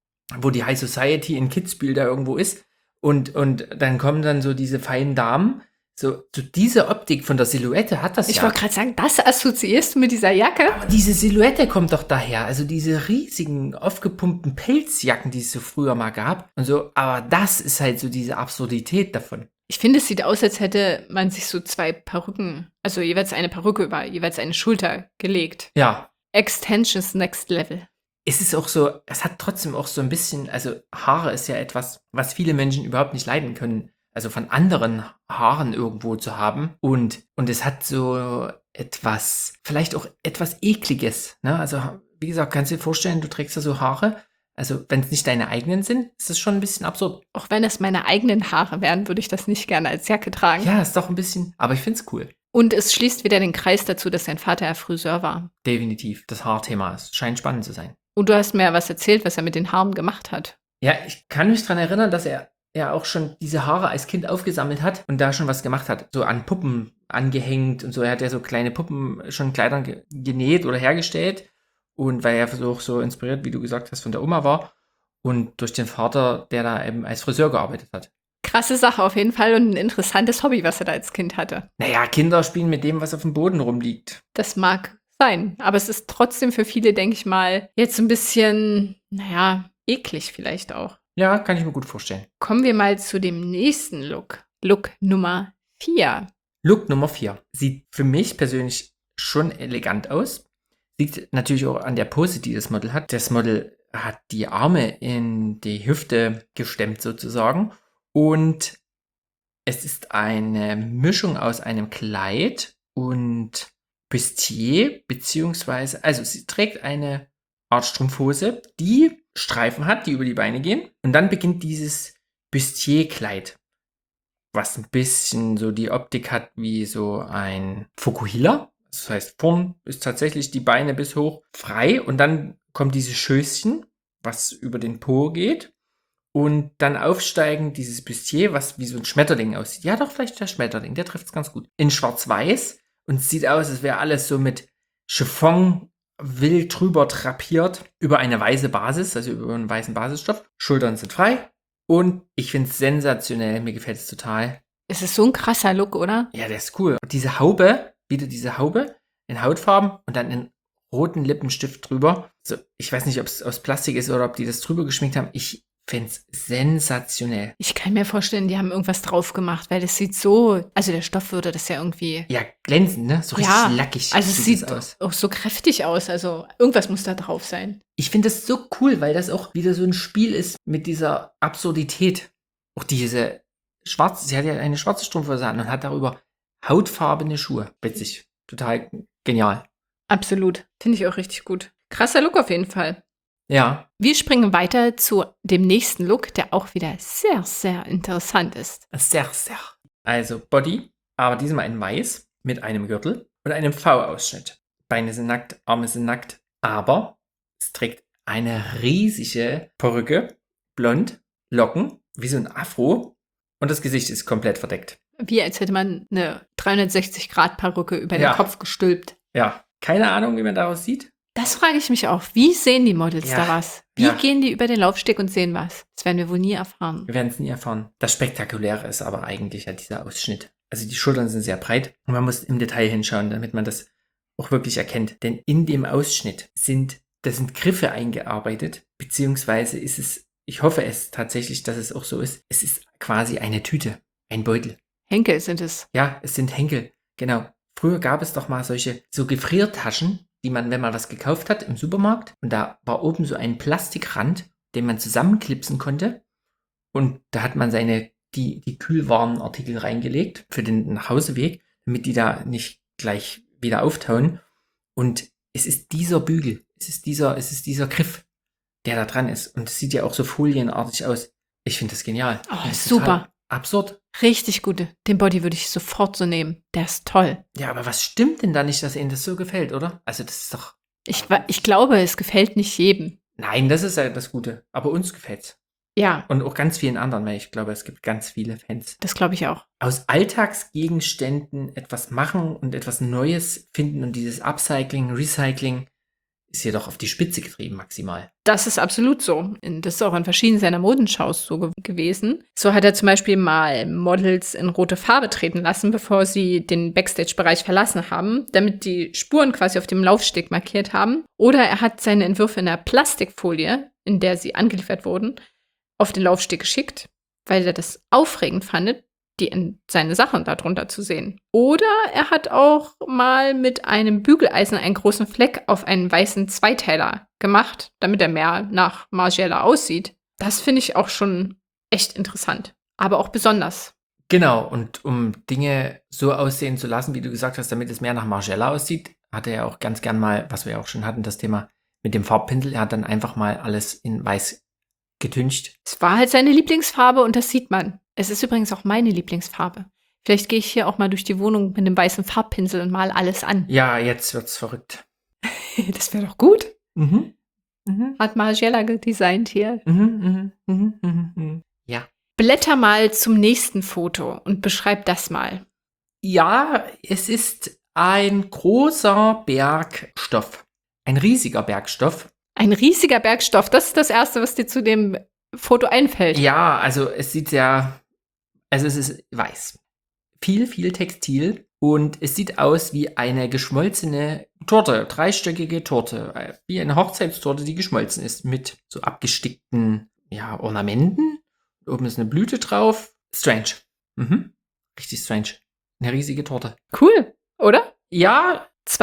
wo die High Society in Kitzbühel da irgendwo ist und dann kommen dann so diese feinen Damen, so diese Optik von der Silhouette hat das Ich ja. wollte gerade sagen, das assoziierst du mit dieser Jacke? Aber diese Silhouette kommt doch daher. Also diese riesigen, aufgepumpten Pelzjacken, die es so früher mal gab. Und so, aber das ist halt so diese Absurdität davon. Ich finde, es sieht aus, als hätte man sich so 2 Perücken, also jeweils eine Perücke über jeweils eine Schulter gelegt. Ja. Extensions Next Level. Es ist auch so, es hat trotzdem auch so ein bisschen, also Haare ist ja etwas, was viele Menschen überhaupt nicht leiden können. Also von anderen Haaren irgendwo zu haben. Und es hat so etwas, vielleicht auch etwas Ekliges. Ne? Also, wie gesagt, kannst du dir vorstellen, du trägst ja so Haare. Also, wenn es nicht deine eigenen sind, ist das schon ein bisschen absurd. Auch wenn es meine eigenen Haare wären, würde ich das nicht gerne als Jacke tragen. Ja, ist doch ein bisschen, aber ich finde es cool. Und es schließt wieder den Kreis dazu, dass sein Vater ja Friseur war. Definitiv. Das Haarthema ist, scheint spannend zu sein. Und du hast mir ja was erzählt, was er mit den Haaren gemacht hat. Ja, ich kann mich daran erinnern, dass er ja auch schon diese Haare als Kind aufgesammelt hat und da schon was gemacht hat. So an Puppen angehängt und so. Er hat ja so kleine Puppen schon Kleidern genäht oder hergestellt. Und weil er so inspiriert, wie du gesagt hast, von der Oma war. Und durch den Vater, der da eben als Friseur gearbeitet hat. Krasse Sache auf jeden Fall und ein interessantes Hobby, was er da als Kind hatte. Naja, Kinder spielen mit dem, was auf dem Boden rumliegt. Das mag sein, aber es ist trotzdem für viele, denke ich mal, jetzt ein bisschen, naja, eklig vielleicht auch. Ja, kann ich mir gut vorstellen. Kommen wir mal zu dem nächsten Look. Look Nummer 4. Look Nummer 4. Sieht für mich persönlich schon elegant aus. Liegt natürlich auch an der Pose, die das Model hat. Das Model hat die Arme in die Hüfte gestemmt sozusagen. Und es ist eine Mischung aus einem Kleid und Bustier, beziehungsweise, also sie trägt eine Art Strumpfhose, die Streifen hat, die über die Beine gehen. Und dann beginnt dieses Bustier-Kleid, was ein bisschen so die Optik hat wie so ein Fukuhila. Das heißt, vorn ist tatsächlich die Beine bis hoch frei und dann kommt dieses Schößchen, was über den Po geht. Und dann aufsteigen dieses Bustier, was wie so ein Schmetterling aussieht. Ja, doch, vielleicht der Schmetterling, der trifft es ganz gut. In schwarz-weiß und es sieht aus, als wäre alles so mit Chiffon wild drüber drapiert über eine weiße Basis, also über einen weißen Basisstoff. Schultern sind frei und ich finde es sensationell, mir gefällt es total. Es ist so ein krasser Look, oder? Ja, der ist cool. Und diese Haube, wieder diese Haube in Hautfarben und dann in roten Lippenstift drüber. Also, ich weiß nicht, ob es aus Plastik ist oder ob die das drüber geschminkt haben. Ich finde es sensationell. Ich kann mir vorstellen, die haben irgendwas drauf gemacht, weil das sieht so, also der Stoff würde das ja irgendwie. Ja, glänzend, ne? So richtig Ja, lackig. also es sieht aus. auch so kräftig aus, also irgendwas muss da drauf sein. Ich finde das so cool, weil das auch wieder so ein Spiel ist mit dieser Absurdität. Auch diese schwarze, sie hat ja eine schwarze Strumpfhose an und hat darüber hautfarbene Schuhe. Witzig. Total genial. Absolut. Finde ich auch richtig gut. Krasser Look auf jeden Fall. Ja. Wir springen weiter zu dem nächsten Look, der auch wieder sehr, sehr interessant ist. Sehr, sehr. Also Body, aber diesmal in weiß mit einem Gürtel und einem V-Ausschnitt. Beine sind nackt, Arme sind nackt, aber es trägt eine riesige Perücke, blond, Locken, wie so ein Afro und das Gesicht ist komplett verdeckt. Wie als hätte man eine 360-Grad-Perücke über den Ja. Kopf gestülpt. Ja, keine Ahnung, wie man daraus sieht. Das frage ich mich auch. Wie sehen die Models Ja. da was? Wie Ja. gehen die über den Laufsteg und sehen was? Das werden wir wohl nie erfahren. Wir werden es nie erfahren. Das Spektakuläre ist aber eigentlich ja dieser Ausschnitt. Also die Schultern sind sehr breit und man muss im Detail hinschauen, damit man das auch wirklich erkennt. Denn in dem Ausschnitt sind Griffe eingearbeitet, beziehungsweise ist es, ich hoffe es tatsächlich, dass es auch so ist, es ist quasi eine Tüte, ein Beutel. Henkel sind es. Ja, es sind Henkel, genau. Früher gab es doch mal solche, so Gefriertaschen, die man, wenn man was gekauft hat im Supermarkt, und da war oben so ein Plastikrand, den man zusammenklipsen konnte, und da hat man die Kühlwarenartikel reingelegt für den Nachhauseweg, damit die da nicht gleich wieder auftauen. Und es ist dieser Bügel, es ist dieser Griff, der da dran ist. Und es sieht ja auch so folienartig aus. Ich finde das genial. Oh, Das ist super. total absurd. Richtig gut. Den Body würde ich sofort so nehmen. Der ist toll. Ja, aber was stimmt denn da nicht, dass Ihnen das so gefällt, oder? Also das ist doch... Ich glaube, es gefällt nicht jedem. Nein, das ist ja das Gute. Aber uns gefällt's. Ja, Und auch ganz vielen anderen, weil ich glaube, es gibt ganz viele Fans. das glaube ich auch. Aus Alltagsgegenständen etwas machen und etwas Neues finden und dieses Upcycling, Recycling ist jedoch auf die Spitze getrieben maximal. Das ist absolut so. Das ist auch in verschiedenen seiner Modenshows so gewesen. So hat er zum Beispiel mal Models in rote Farbe treten lassen, bevor sie den Backstage-Bereich verlassen haben, damit die Spuren quasi auf dem Laufsteg markiert haben. Oder er hat seine Entwürfe in der Plastikfolie, in der sie angeliefert wurden, auf den Laufsteg geschickt, weil er das aufregend fand, seine Sachen darunter zu sehen. Oder er hat auch mal mit einem Bügeleisen einen großen Fleck auf einen weißen Zweiteiler gemacht, damit er mehr nach Margiela aussieht. Das finde ich auch schon echt interessant, aber auch besonders. Genau, und um Dinge so aussehen zu lassen, wie du gesagt hast, damit es mehr nach Margiela aussieht, hat er ja auch ganz gern mal, was wir ja auch schon hatten, das Thema mit dem Farbpinsel. Er hat dann einfach mal alles in weiß getüncht. Es war halt seine Lieblingsfarbe und das sieht man. Es ist übrigens auch meine Lieblingsfarbe. Vielleicht gehe ich hier auch mal durch die Wohnung mit einem weißen Farbpinsel und mal alles an. Ja, jetzt wird's verrückt. Das wäre doch gut. Mhm. Mhm. Hat Margiela gedesignt hier. Ja. Blätter mal zum nächsten Foto und beschreib das mal. Ja, es ist ein großer Bergstoff. Ein riesiger Bergstoff. Ein riesiger Bergstoff, das ist das Erste, was dir zu dem Foto einfällt. Ja, also es sieht sehr, also es ist weiß. Viel Textil und es sieht aus wie eine geschmolzene Torte, dreistöckige Torte, wie eine Hochzeitstorte, die geschmolzen ist mit so abgestickten, ja, Ornamenten. Oben ist eine Blüte drauf. Strange. Richtig strange. Eine riesige Torte. Cool, oder? Ja,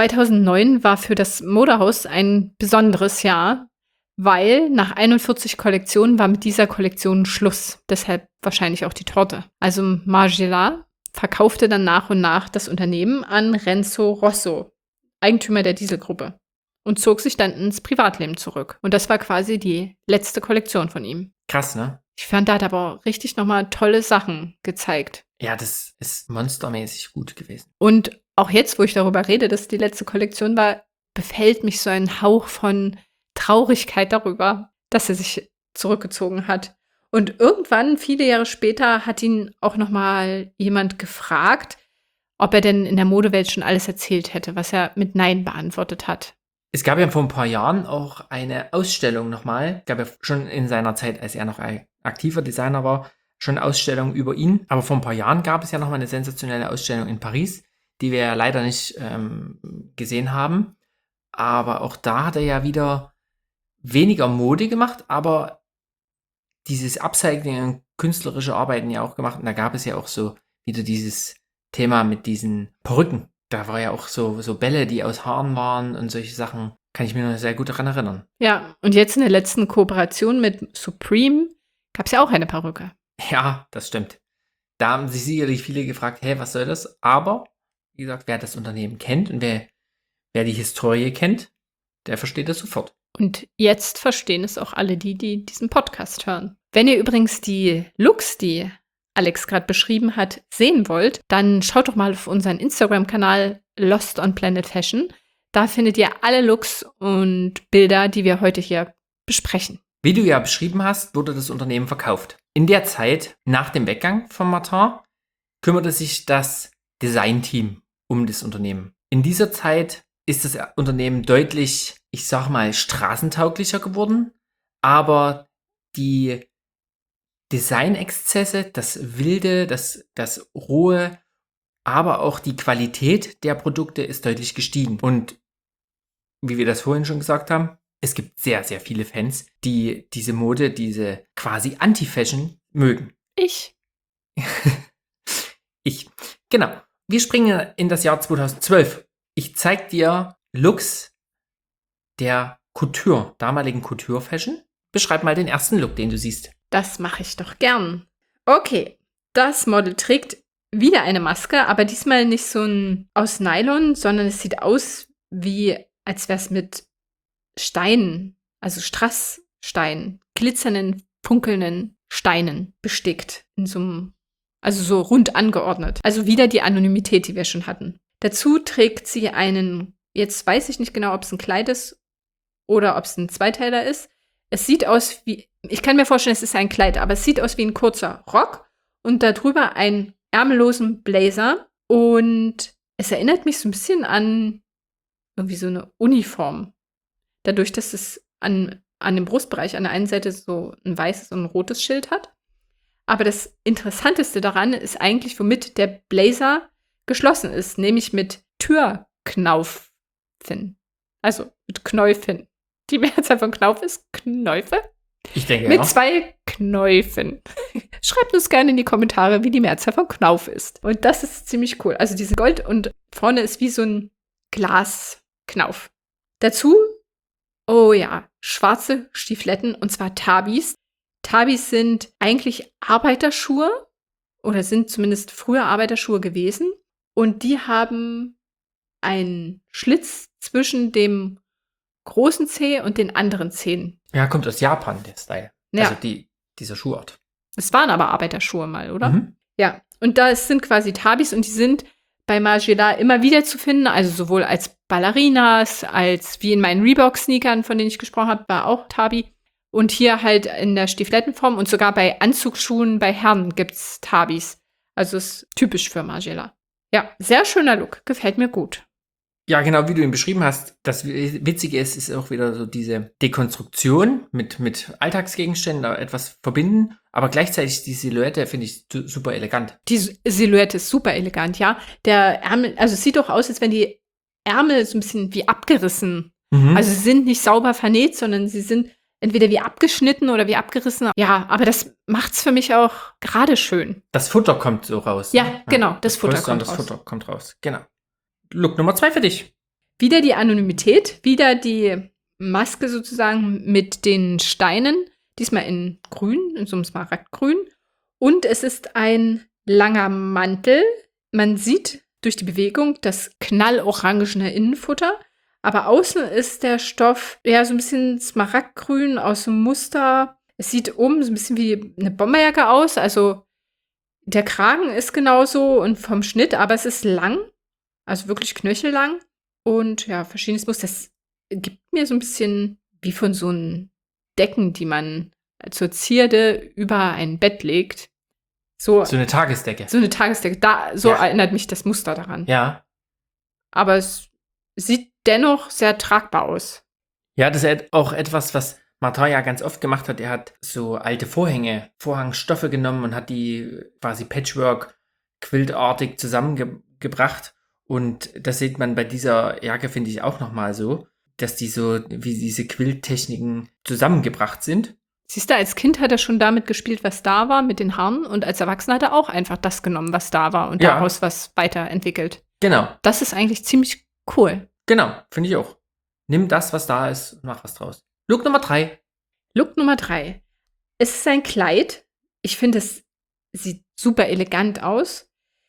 2009 war für das Modehaus ein besonderes Jahr, weil nach 41 Kollektionen war mit dieser Kollektion Schluss. Deshalb wahrscheinlich auch die Torte. Also Margiela verkaufte dann nach und nach das Unternehmen an Renzo Rosso, Eigentümer der Dieselgruppe, und zog sich dann ins Privatleben zurück. Und das war quasi die letzte Kollektion von ihm. krass, ne? Ich fand, da hat er aber auch richtig nochmal tolle Sachen gezeigt. Ja, das ist monstermäßig gut gewesen. Und auch jetzt, wo ich darüber rede, dass die letzte Kollektion war, befällt mich so ein Hauch von Traurigkeit darüber, dass er sich zurückgezogen hat. Und irgendwann, viele Jahre später, hat ihn auch noch mal jemand gefragt, ob er denn in der Modewelt schon alles erzählt hätte, was er mit Nein beantwortet hat. Es gab ja vor ein paar Jahren auch eine Ausstellung nochmal. Es gab ja schon in seiner Zeit, als er noch ein aktiver Designer war, schon Ausstellungen über ihn. Aber vor ein paar Jahren gab es ja nochmal eine sensationelle Ausstellung in Paris, die wir ja leider nicht gesehen haben. Aber auch da hat er ja wieder weniger Mode gemacht, aber dieses Upcycling und künstlerische Arbeiten ja auch gemacht. Und da gab es ja auch so wieder dieses Thema mit diesen Perücken. Da war ja auch so Bälle, die aus Haaren waren und solche Sachen. Kann ich mir noch sehr gut daran erinnern. Ja, und jetzt in der letzten Kooperation mit Supreme gab es ja auch eine Perücke. Ja, das stimmt. Da haben sich sicherlich viele gefragt, hey, was soll das? Aber, wie gesagt, wer das Unternehmen kennt und wer die Historie kennt, der versteht das sofort. Und jetzt verstehen es auch alle, die diesen Podcast hören. Wenn ihr übrigens die Looks, die Alex gerade beschrieben hat, sehen wollt, dann schaut doch mal auf unseren Instagram-Kanal Lost on Planet Fashion. Da findet ihr alle Looks und Bilder, die wir heute hier besprechen. Wie du ja beschrieben hast, wurde das Unternehmen verkauft. In der Zeit, nach dem Weggang von Martin, kümmerte sich das Designteam um das Unternehmen. In dieser Zeit ist das Unternehmen deutlich, ich sag mal, straßentauglicher geworden, aber die Designexzesse, das Wilde, das Rohe, aber auch die Qualität der Produkte ist deutlich gestiegen. Und wie wir das vorhin schon gesagt haben, es gibt sehr, sehr viele Fans, die diese Mode, diese quasi Anti-Fashion mögen. Ich. Genau. Wir springen in das Jahr 2012. Ich zeig dir Looks der Couture, damaligen Couture-Fashion. Beschreib mal den ersten Look, den du siehst. Das mache ich doch gern. Okay, das Model trägt wieder eine Maske, aber diesmal nicht so ein aus Nylon, sondern es sieht aus wie, als wäre es mit Steinen, also Strasssteinen, glitzernden, funkelnden Steinen bestickt. Also so rund angeordnet. Also wieder die Anonymität, die wir schon hatten. Dazu trägt sie einen, jetzt weiß ich nicht genau, ob es ein Kleid ist oder ob es ein Zweiteiler ist. Es sieht aus wie, ich kann mir vorstellen, es ist ein Kleid, aber es sieht aus wie ein kurzer Rock und darüber einen ärmellosen Blazer. Und es erinnert mich so ein bisschen an irgendwie so eine Uniform. Dadurch, dass es an dem Brustbereich an der einen Seite so ein weißes und ein rotes Schild hat. Aber das Interessanteste daran ist eigentlich, womit der Blazer geschlossen ist, nämlich mit Türknaufen. Also mit Knäufen. Die Mehrzahl von Knauf ist Knäufe. Ich denke mit ja. 2 Knäufen. Schreibt uns gerne in die Kommentare, wie die Mehrzahl von Knauf ist. Und das ist ziemlich cool. Also diese Gold und vorne ist wie so ein Glasknauf. Dazu, oh ja, schwarze Stiefeletten und zwar Tabis. Tabis sind eigentlich Arbeiterschuhe oder sind zumindest früher Arbeiterschuhe gewesen. Und die haben einen Schlitz zwischen dem großen Zeh und den anderen Zehen. Ja, kommt aus Japan, der Style. Ja. Also dieser Schuhart. Es waren aber Arbeiterschuhe mal, oder? Mhm. Ja, und das sind quasi Tabis und die sind bei Margiela immer wieder zu finden, also sowohl als Ballerinas, als wie in meinen Reebok-Sneakern, von denen ich gesprochen habe, war auch Tabi. Und hier halt in der Stieflettenform und sogar bei Anzugsschuhen bei Herren gibt's Tabis. Also ist typisch für Margiela. Ja, sehr schöner Look, gefällt mir gut. Ja, genau, wie du ihn beschrieben hast. Das Witzige ist auch wieder so diese Dekonstruktion mit Alltagsgegenständen, da etwas verbinden. Aber gleichzeitig die Silhouette finde ich super elegant. Die Silhouette ist super elegant, ja. Der Ärmel, also es sieht doch aus, als wenn die Ärmel so ein bisschen wie abgerissen. Mhm. Also sie sind nicht sauber vernäht, sondern sie sind entweder wie abgeschnitten oder wie abgerissen. Ja, aber das macht's für mich auch gerade schön. Das Futter kommt so raus. Ja, ne? genau, das Futter Polster und kommt das raus. Futter kommt raus. Genau. Look Nummer 2 für dich. Wieder die Anonymität, wieder die Maske sozusagen mit den Steinen, diesmal in grün, in so einem Smaragdgrün. Und es ist ein langer Mantel. Man sieht durch die Bewegung das knallorangene Innenfutter. Aber außen ist der Stoff ja so ein bisschen smaragdgrün aus dem Muster. Es sieht oben so ein bisschen wie eine Bomberjacke aus. Also der Kragen ist genauso und vom Schnitt, aber es ist lang. Also wirklich knöchellang. Und ja, verschiedenes Muster. Das gibt mir so ein bisschen wie von so einen Decken, die man zur Zierde über ein Bett legt. So eine Tagesdecke. So eine Tagesdecke. Erinnert mich das Muster daran. Ja. Aber es sieht dennoch sehr tragbar aus. Ja, das ist auch etwas, was Martin ja ganz oft gemacht hat. Er hat so alte Vorhangstoffe genommen und hat die quasi Patchwork, quiltartig zusammengebracht. Und das sieht man bei dieser Jacke, finde ich, auch nochmal so, dass die so wie diese Quilttechniken zusammengebracht sind. Siehst du, als Kind hat er schon damit gespielt, was da war, mit den Haaren. Und als Erwachsener hat er auch einfach das genommen, was da war und daraus was weiterentwickelt. Genau. Das ist eigentlich ziemlich cool. Genau, finde ich auch. Nimm das, was da ist, und mach was draus. Look Nummer 3. Look Nummer 3. Es ist ein Kleid. Ich finde, es sieht super elegant aus.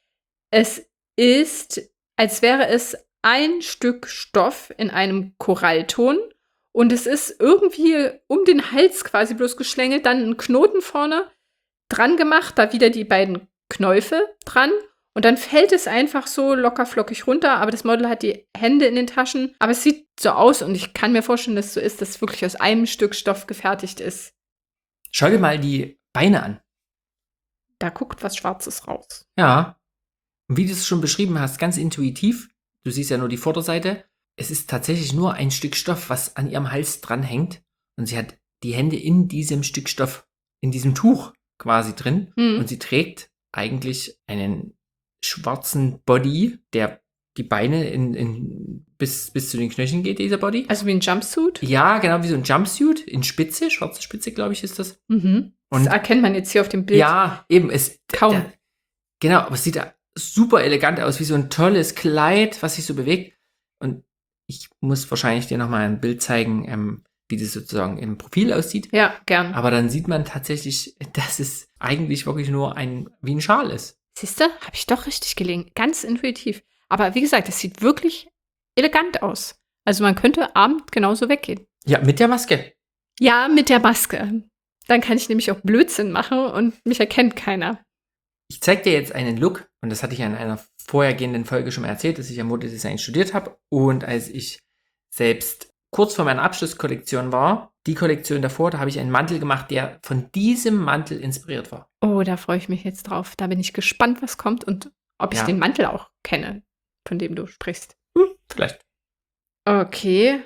Es ist, als wäre es ein Stück Stoff in einem Korallton. Und es ist irgendwie um den Hals quasi bloß geschlängelt, dann ein Knoten vorne dran gemacht, da wieder die beiden Knäufe dran. Und dann fällt es einfach so locker flockig runter, aber das Model hat die Hände in den Taschen. Aber es sieht so aus und ich kann mir vorstellen, dass es so ist, dass es wirklich aus einem Stück Stoff gefertigt ist. Schau dir mal die Beine an. Da guckt was Schwarzes raus. Ja, Und wie du es schon beschrieben hast, ganz intuitiv, du siehst ja nur die Vorderseite, es ist tatsächlich nur ein Stück Stoff, was an ihrem Hals dranhängt. Und sie hat die Hände in diesem Stück Stoff, in diesem Tuch quasi drin. Und sie trägt eigentlich einen schwarzen Body, der die Beine bis zu den Knöcheln geht, dieser Body. Also wie ein Jumpsuit? Ja, genau, wie so ein Jumpsuit in Spitze, schwarze Spitze, glaube ich, ist das. Und das erkennt man jetzt hier auf dem Bild. Ja, eben. Kaum. Genau, aber es sieht da super elegant aus, wie so ein tolles Kleid, was sich so bewegt. Und ich muss wahrscheinlich dir nochmal ein Bild zeigen, wie das sozusagen im Profil aussieht. Ja, gern. Aber dann sieht man tatsächlich, dass es eigentlich wirklich nur wie ein Schal ist. Siehst du, habe ich doch richtig gelegen. Ganz intuitiv. Aber wie gesagt, es sieht wirklich elegant aus. Also man könnte abend genauso weggehen. Ja, mit der Maske. Ja, mit der Maske. Dann kann ich nämlich auch Blödsinn machen und mich erkennt keiner. Ich zeige dir jetzt einen Look, und das hatte ich ja in einer vorhergehenden Folge schon mal erzählt, dass ich ja Modedesign studiert habe. Und als ich selbst kurz vor meiner Abschlusskollektion war, die Kollektion davor, da habe ich einen Mantel gemacht, der von diesem Mantel inspiriert war. Oh, da freue ich mich jetzt drauf. Da bin ich gespannt, was kommt und ob ich den Mantel auch kenne, von dem du sprichst. Vielleicht. Okay.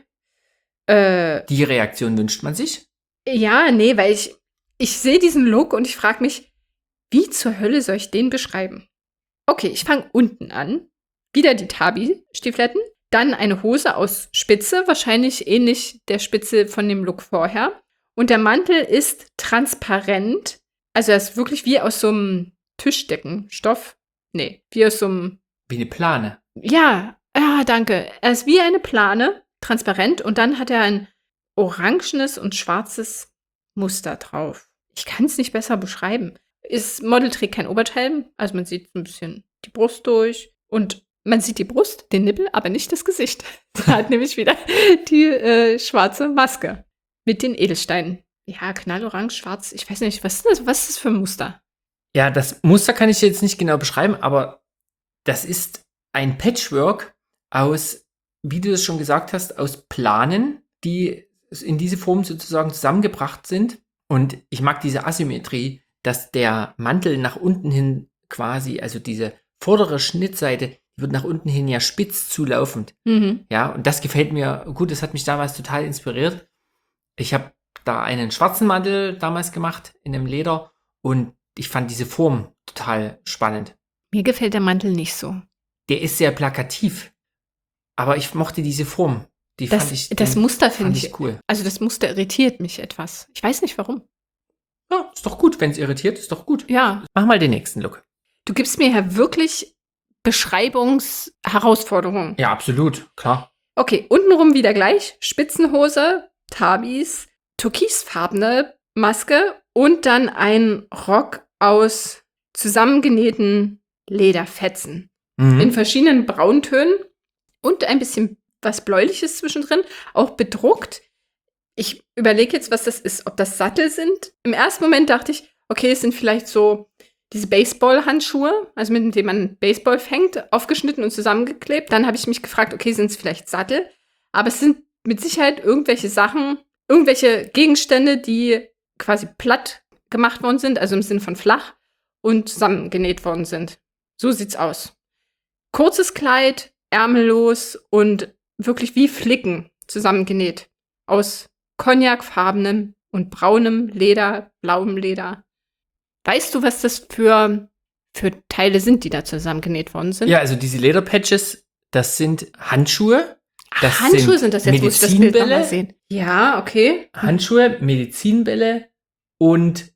Die Reaktion wünscht man sich? Ja, nee, weil ich sehe diesen Look und ich frage mich, wie zur Hölle soll ich den beschreiben? Okay, ich fange unten an. Wieder die Tabi-Stiefeletten. Dann eine Hose aus Spitze, wahrscheinlich ähnlich der Spitze von dem Look vorher. Und der Mantel ist transparent. Also er ist wirklich wie aus so einem Tischdeckenstoff. Nee, wie aus so einem... Wie eine Plane. Ja, danke. Er ist wie eine Plane, transparent. Und dann hat er ein orangenes und schwarzes Muster drauf. Ich kann es nicht besser beschreiben. Das Model trägt kein Oberteil, also man sieht ein bisschen die Brust durch und man sieht die Brust, den Nippel, aber nicht das Gesicht. Da hat nämlich wieder die schwarze Maske mit den Edelsteinen. Ja, knallorange, schwarz, ich weiß nicht, was ist das für ein Muster? Ja, das Muster kann ich jetzt nicht genau beschreiben, aber das ist ein Patchwork aus, wie du es schon gesagt hast, aus Planen, die in diese Form sozusagen zusammengebracht sind. Und ich mag diese Asymmetrie, dass der Mantel nach unten hin quasi, also diese vordere Schnittseite, die wird nach unten hin ja spitz zulaufend. Ja, und das gefällt mir gut. Das hat mich damals total inspiriert. Ich habe da einen schwarzen Mantel damals gemacht in einem Leder und ich fand diese Form total spannend. Mir gefällt der Mantel nicht so. Der ist sehr plakativ, aber ich mochte diese Form. Das Muster finde ich cool. Also das Muster irritiert mich etwas. Ich weiß nicht warum. Ja, ist doch gut, wenn es irritiert, ist doch gut. Ja. Mach mal den nächsten Look. Du gibst mir ja wirklich Beschreibungsherausforderungen. Ja, absolut, klar. Okay, untenrum wieder gleich. Spitzenhose, Tabis, türkisfarbene Maske und dann ein Rock aus zusammengenähten Lederfetzen. In verschiedenen Brauntönen und ein bisschen was Bläuliches zwischendrin, auch bedruckt. Ich überlege jetzt, was das ist, ob das Sattel sind. Im ersten Moment dachte ich, okay, es sind vielleicht so diese Baseball-Handschuhe, also mit denen man Baseball fängt, aufgeschnitten und zusammengeklebt. Dann habe ich mich gefragt, okay, sind es vielleicht Sattel? Aber es sind mit Sicherheit irgendwelche Sachen, irgendwelche Gegenstände, die quasi platt gemacht worden sind, also im Sinn von flach und zusammengenäht worden sind. So sieht's aus. Kurzes Kleid, ärmellos und wirklich wie Flicken zusammengenäht. Aus cognacfarbenem und braunem Leder, blauem Leder. Weißt du, was das für Teile sind, die da zusammengenäht worden sind? Ja, also diese Lederpatches, das sind Handschuhe. Das Handschuhe sind das jetzt, muss ich das Bild nochmal sehen. Ja, okay. Handschuhe, Medizinbälle und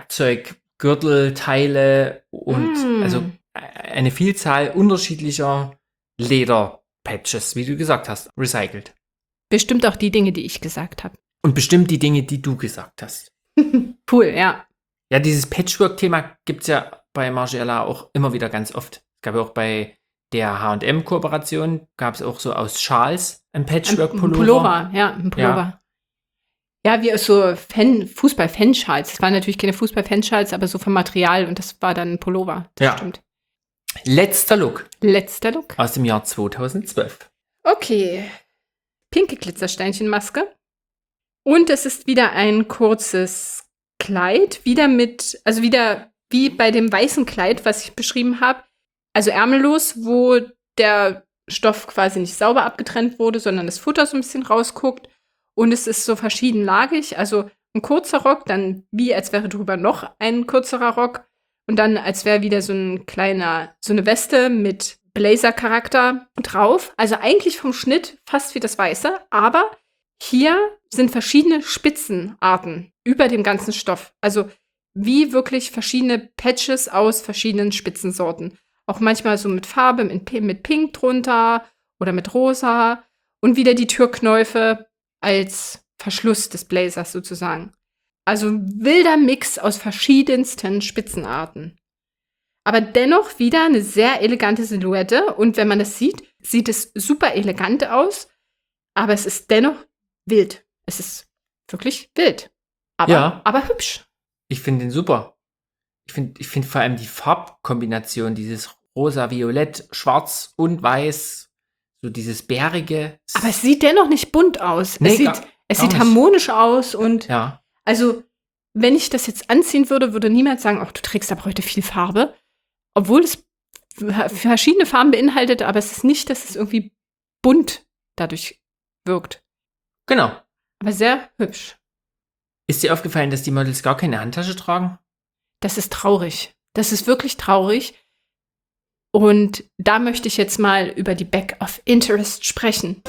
Werkzeuggürtelteile und also eine Vielzahl unterschiedlicher Lederpatches, wie du gesagt hast, recycelt. Bestimmt auch die Dinge, die ich gesagt habe. Und bestimmt die Dinge, die du gesagt hast. Cool, ja. Ja, dieses Patchwork-Thema gibt es ja bei Margiela auch immer wieder ganz oft. Es gab ja auch bei der H&M-Kooperation, gab es auch so aus Schals ein Patchwork-Pullover. Ein Pullover, ja, ein Pullover. Ja, wie aus so Fußball-Fanschals. Es waren natürlich keine Fußball-Fanschals, aber so vom Material und das war dann ein Pullover. Das stimmt. Letzter Look. Letzter Look. Aus dem Jahr 2012. Okay. Pinke Glitzersteinchenmaske. Und es ist wieder ein kurzes Kleid. Wieder wie bei dem weißen Kleid, was ich beschrieben habe, also ärmellos, wo der Stoff quasi nicht sauber abgetrennt wurde, sondern das Futter so ein bisschen rausguckt. Und es ist so verschiedenlagig, also ein kurzer Rock, dann wie als wäre drüber noch ein kürzerer Rock und dann als wäre wieder so eine Weste mit Blazer-Charakter drauf. Also eigentlich vom Schnitt fast wie das Weiße, aber hier sind verschiedene Spitzenarten über dem ganzen Stoff. Also wie wirklich verschiedene Patches aus verschiedenen Spitzensorten. Auch manchmal so mit Farbe, mit Pink drunter oder mit Rosa. Und wieder die Türknäufe als Verschluss des Blazers sozusagen. Also wilder Mix aus verschiedensten Spitzenarten. Aber dennoch wieder eine sehr elegante Silhouette. Und wenn man das sieht, sieht es super elegant aus. Aber es ist dennoch wild. Es ist wirklich wild. Aber hübsch. Ich finde den super. Ich finde vor allem die Farbkombination, dieses rosa, violett, schwarz und weiß, so dieses bärige. Aber es sieht dennoch nicht bunt aus. Nee, es sieht harmonisch aus und ja. Also, wenn ich das jetzt anziehen würde, würde niemand sagen, ach, du trägst aber heute viel Farbe. Obwohl es verschiedene Farben beinhaltet, aber es ist nicht, dass es irgendwie bunt dadurch wirkt. Genau. Aber sehr hübsch. Ist dir aufgefallen, dass die Models gar keine Handtasche tragen? Das ist traurig. Das ist wirklich traurig. Und da möchte ich jetzt mal über die Bag of Interest sprechen.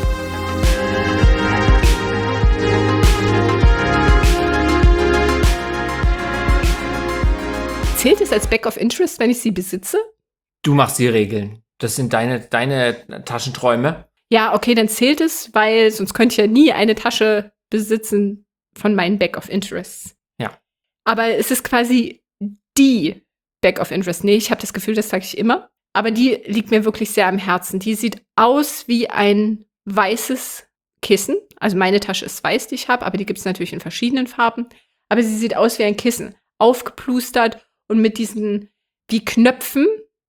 Zählt es als Bag of Interest, wenn ich sie besitze? Du machst die Regeln. Das sind deine Taschenträume. Ja, okay, dann zählt es, weil sonst könnte ich ja nie eine Tasche besitzen von meinen Bag of Interests. Ja. Aber es ist quasi die Bag of Interest. Nee, ich habe das Gefühl, das sage ich immer. Aber die liegt mir wirklich sehr am Herzen. Die sieht aus wie ein weißes Kissen. Also meine Tasche ist weiß, die ich habe, aber die gibt es natürlich in verschiedenen Farben. Aber sie sieht aus wie ein Kissen. Aufgeplustert und mit diesen wie Knöpfen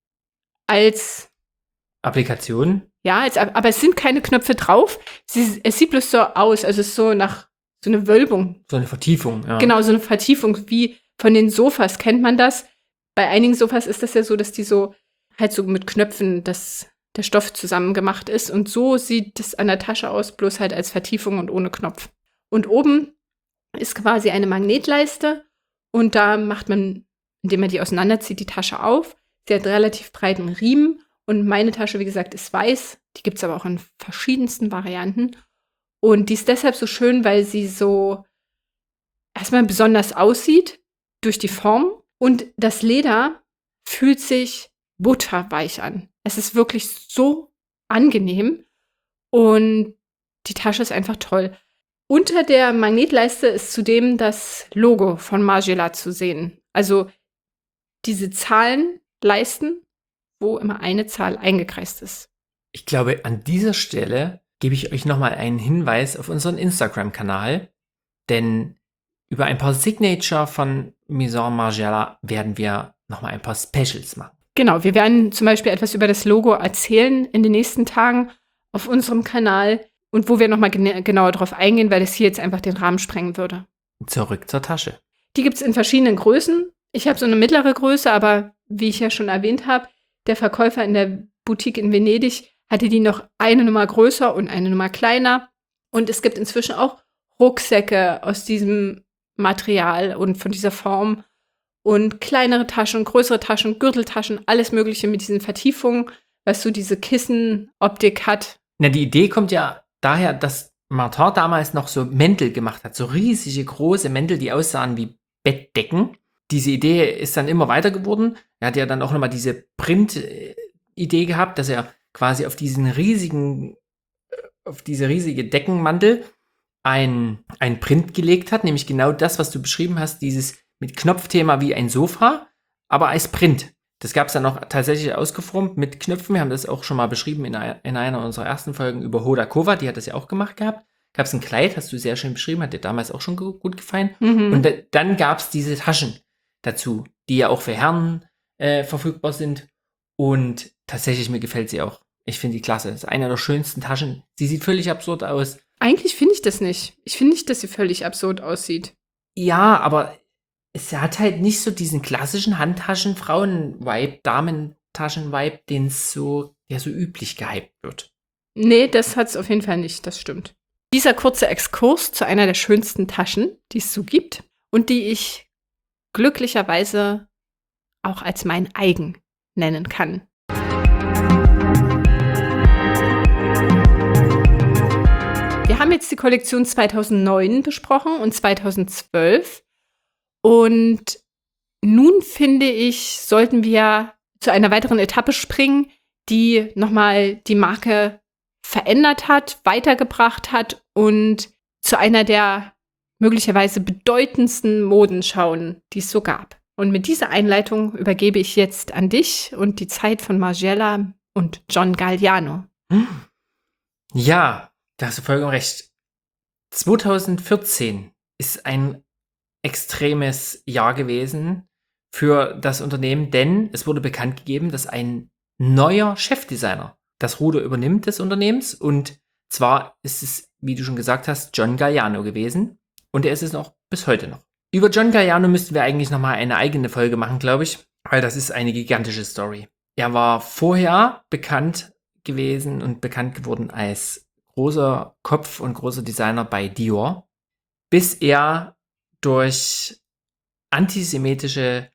als Applikation? Ja, aber es sind keine Knöpfe drauf. Es sieht bloß so aus, also es ist so nach so eine Wölbung. So eine Vertiefung, ja. Genau, so eine Vertiefung, wie von den Sofas. Kennt man das? Bei einigen Sofas ist das ja so, dass die so halt so mit Knöpfen, dass der Stoff zusammen gemacht ist. Und so sieht es an der Tasche aus, bloß halt als Vertiefung und ohne Knopf. Und oben ist quasi eine Magnetleiste und da macht man, indem man die auseinanderzieht, die Tasche auf. Sie hat relativ breiten Riemen und meine Tasche, wie gesagt, ist weiß. Die gibt es aber auch in verschiedensten Varianten. Und die ist deshalb so schön, weil sie so erstmal besonders aussieht durch die Form. Und das Leder fühlt sich butterweich an. Es ist wirklich so angenehm. Und die Tasche ist einfach toll. Unter der Magnetleiste ist zudem das Logo von Margiela zu sehen. Also diese Zahlenleisten, wo immer eine Zahl eingekreist ist. Ich glaube, an dieser Stelle gebe ich euch nochmal einen Hinweis auf unseren Instagram-Kanal, denn über ein paar Signature von Maison Margiela werden wir nochmal ein paar Specials machen. Genau, wir werden zum Beispiel etwas über das Logo erzählen in den nächsten Tagen auf unserem Kanal und wo wir nochmal genauer drauf eingehen, weil das hier jetzt einfach den Rahmen sprengen würde. Zurück zur Tasche. Die gibt es in verschiedenen Größen. Ich habe so eine mittlere Größe, aber wie ich ja schon erwähnt habe, der Verkäufer in der Boutique in Venedig hatte die noch eine Nummer größer und eine Nummer kleiner. Und es gibt inzwischen auch Rucksäcke aus diesem Material und von dieser Form. Und kleinere Taschen, größere Taschen, Gürteltaschen, alles Mögliche mit diesen Vertiefungen, was so diese Kissenoptik hat. Na, die Idee kommt ja daher, dass Martin damals noch so Mäntel gemacht hat. So riesige, große Mäntel, die aussahen wie Bettdecken. Diese Idee ist dann immer weiter geworden. Er hat ja dann auch nochmal diese Print-Idee gehabt, dass er quasi auf diese riesige Deckenmantel ein Print gelegt hat, nämlich genau das, was du beschrieben hast, dieses mit Knopfthema wie ein Sofa, aber als Print. Das gab es dann noch tatsächlich ausgeformt mit Knöpfen. Wir haben das auch schon mal beschrieben in einer unserer ersten Folgen über Hoda Kova, die hat das ja auch gemacht gehabt. Gab es ein Kleid, hast du sehr schön beschrieben, hat dir damals auch schon gut gefallen. Mhm. Und dann gab es diese Taschen dazu, die ja auch für Herren verfügbar sind. Und tatsächlich, mir gefällt sie auch. Ich finde die klasse. Das ist eine der schönsten Taschen. Sie sieht völlig absurd aus. Eigentlich finde ich das nicht. Ich finde nicht, dass sie völlig absurd aussieht. Ja, aber es hat halt nicht so diesen klassischen Handtaschen-Frauen-Vibe, Taschen-Vibe, der so üblich gehypt wird. Nee, das hat's auf jeden Fall nicht, das stimmt. Dieser kurze Exkurs zu einer der schönsten Taschen, die es so gibt und die ich glücklicherweise auch als mein eigen nennen kann. Wir haben jetzt die Kollektion 2009 besprochen und 2012 und nun finde ich, sollten wir zu einer weiteren Etappe springen, die nochmal die Marke verändert hat, weitergebracht hat und zu einer der möglicherweise bedeutendsten Modenschauen, die es so gab. Und mit dieser Einleitung übergebe ich jetzt an dich und die Zeit von Margiela und John Galliano. Ja, da hast du vollkommen recht. 2014 ist ein extremes Jahr gewesen für das Unternehmen, denn es wurde bekannt gegeben, dass ein neuer Chefdesigner das Ruder übernimmt des Unternehmens. Und zwar ist es, wie du schon gesagt hast, John Galliano gewesen. Und er ist es noch bis heute noch. Über John Galliano müssten wir eigentlich nochmal eine eigene Folge machen, glaube ich, weil das ist eine gigantische Story. Er war vorher bekannt gewesen und bekannt geworden als großer Kopf und großer Designer bei Dior, bis er durch antisemitische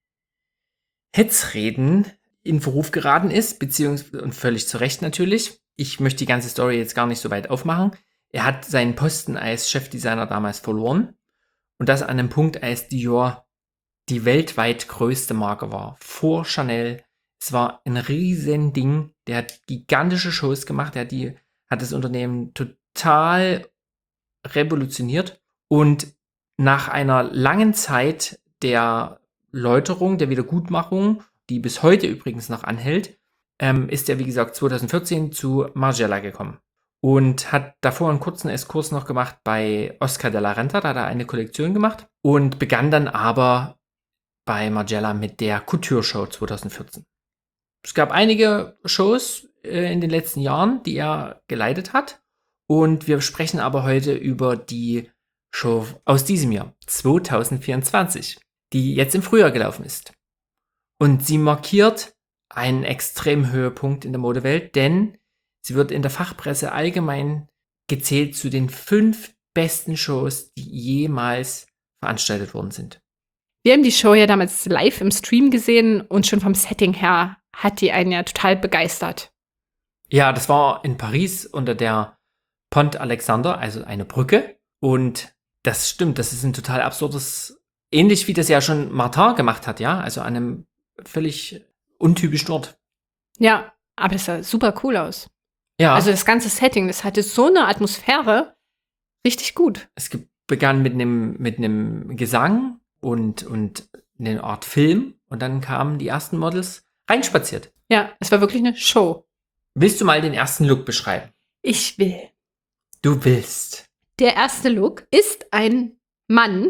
Hetzreden in Verruf geraten ist, beziehungsweise, und völlig zu Recht natürlich. Ich möchte die ganze Story jetzt gar nicht so weit aufmachen. Er hat seinen Posten als Chefdesigner damals verloren und das an einem Punkt, als Dior die weltweit größte Marke war, vor Chanel. Es war ein riesen Ding. Der hat gigantische Shows gemacht. Hat das Unternehmen total revolutioniert und nach einer langen Zeit der Läuterung, der Wiedergutmachung, die bis heute übrigens noch anhält, ist er, wie gesagt, 2014 zu Margiela gekommen und hat davor einen kurzen Exkurs noch gemacht bei Oscar de la Renta, da hat er eine Kollektion gemacht und begann dann aber bei Margiela mit der Couture Show 2014. Es gab einige Shows in den letzten Jahren, die er geleitet hat und wir sprechen aber heute über die Show aus diesem Jahr, 2024, die jetzt im Frühjahr gelaufen ist. Und sie markiert einen extremen Höhepunkt in der Modewelt, denn sie wird in der Fachpresse allgemein gezählt zu den 5 besten Shows, die jemals veranstaltet worden sind. Wir haben die Show ja damals live im Stream gesehen und schon vom Setting her hat die einen ja total begeistert. Ja, das war in Paris unter der Pont Alexander, also eine Brücke. Und das stimmt, das ist ein total absurdes, ähnlich wie das ja schon Martin gemacht hat, ja, also an einem völlig untypischen Ort. Ja, aber das sah super cool aus. Ja. Also das ganze Setting, das hatte so eine Atmosphäre, richtig gut. Es begann mit einem Gesang und eine Art Film und dann kamen die ersten Models reinspaziert. Ja, es war wirklich eine Show. Willst du mal den ersten Look beschreiben? Ich will. Du willst. Der erste Look ist ein Mann.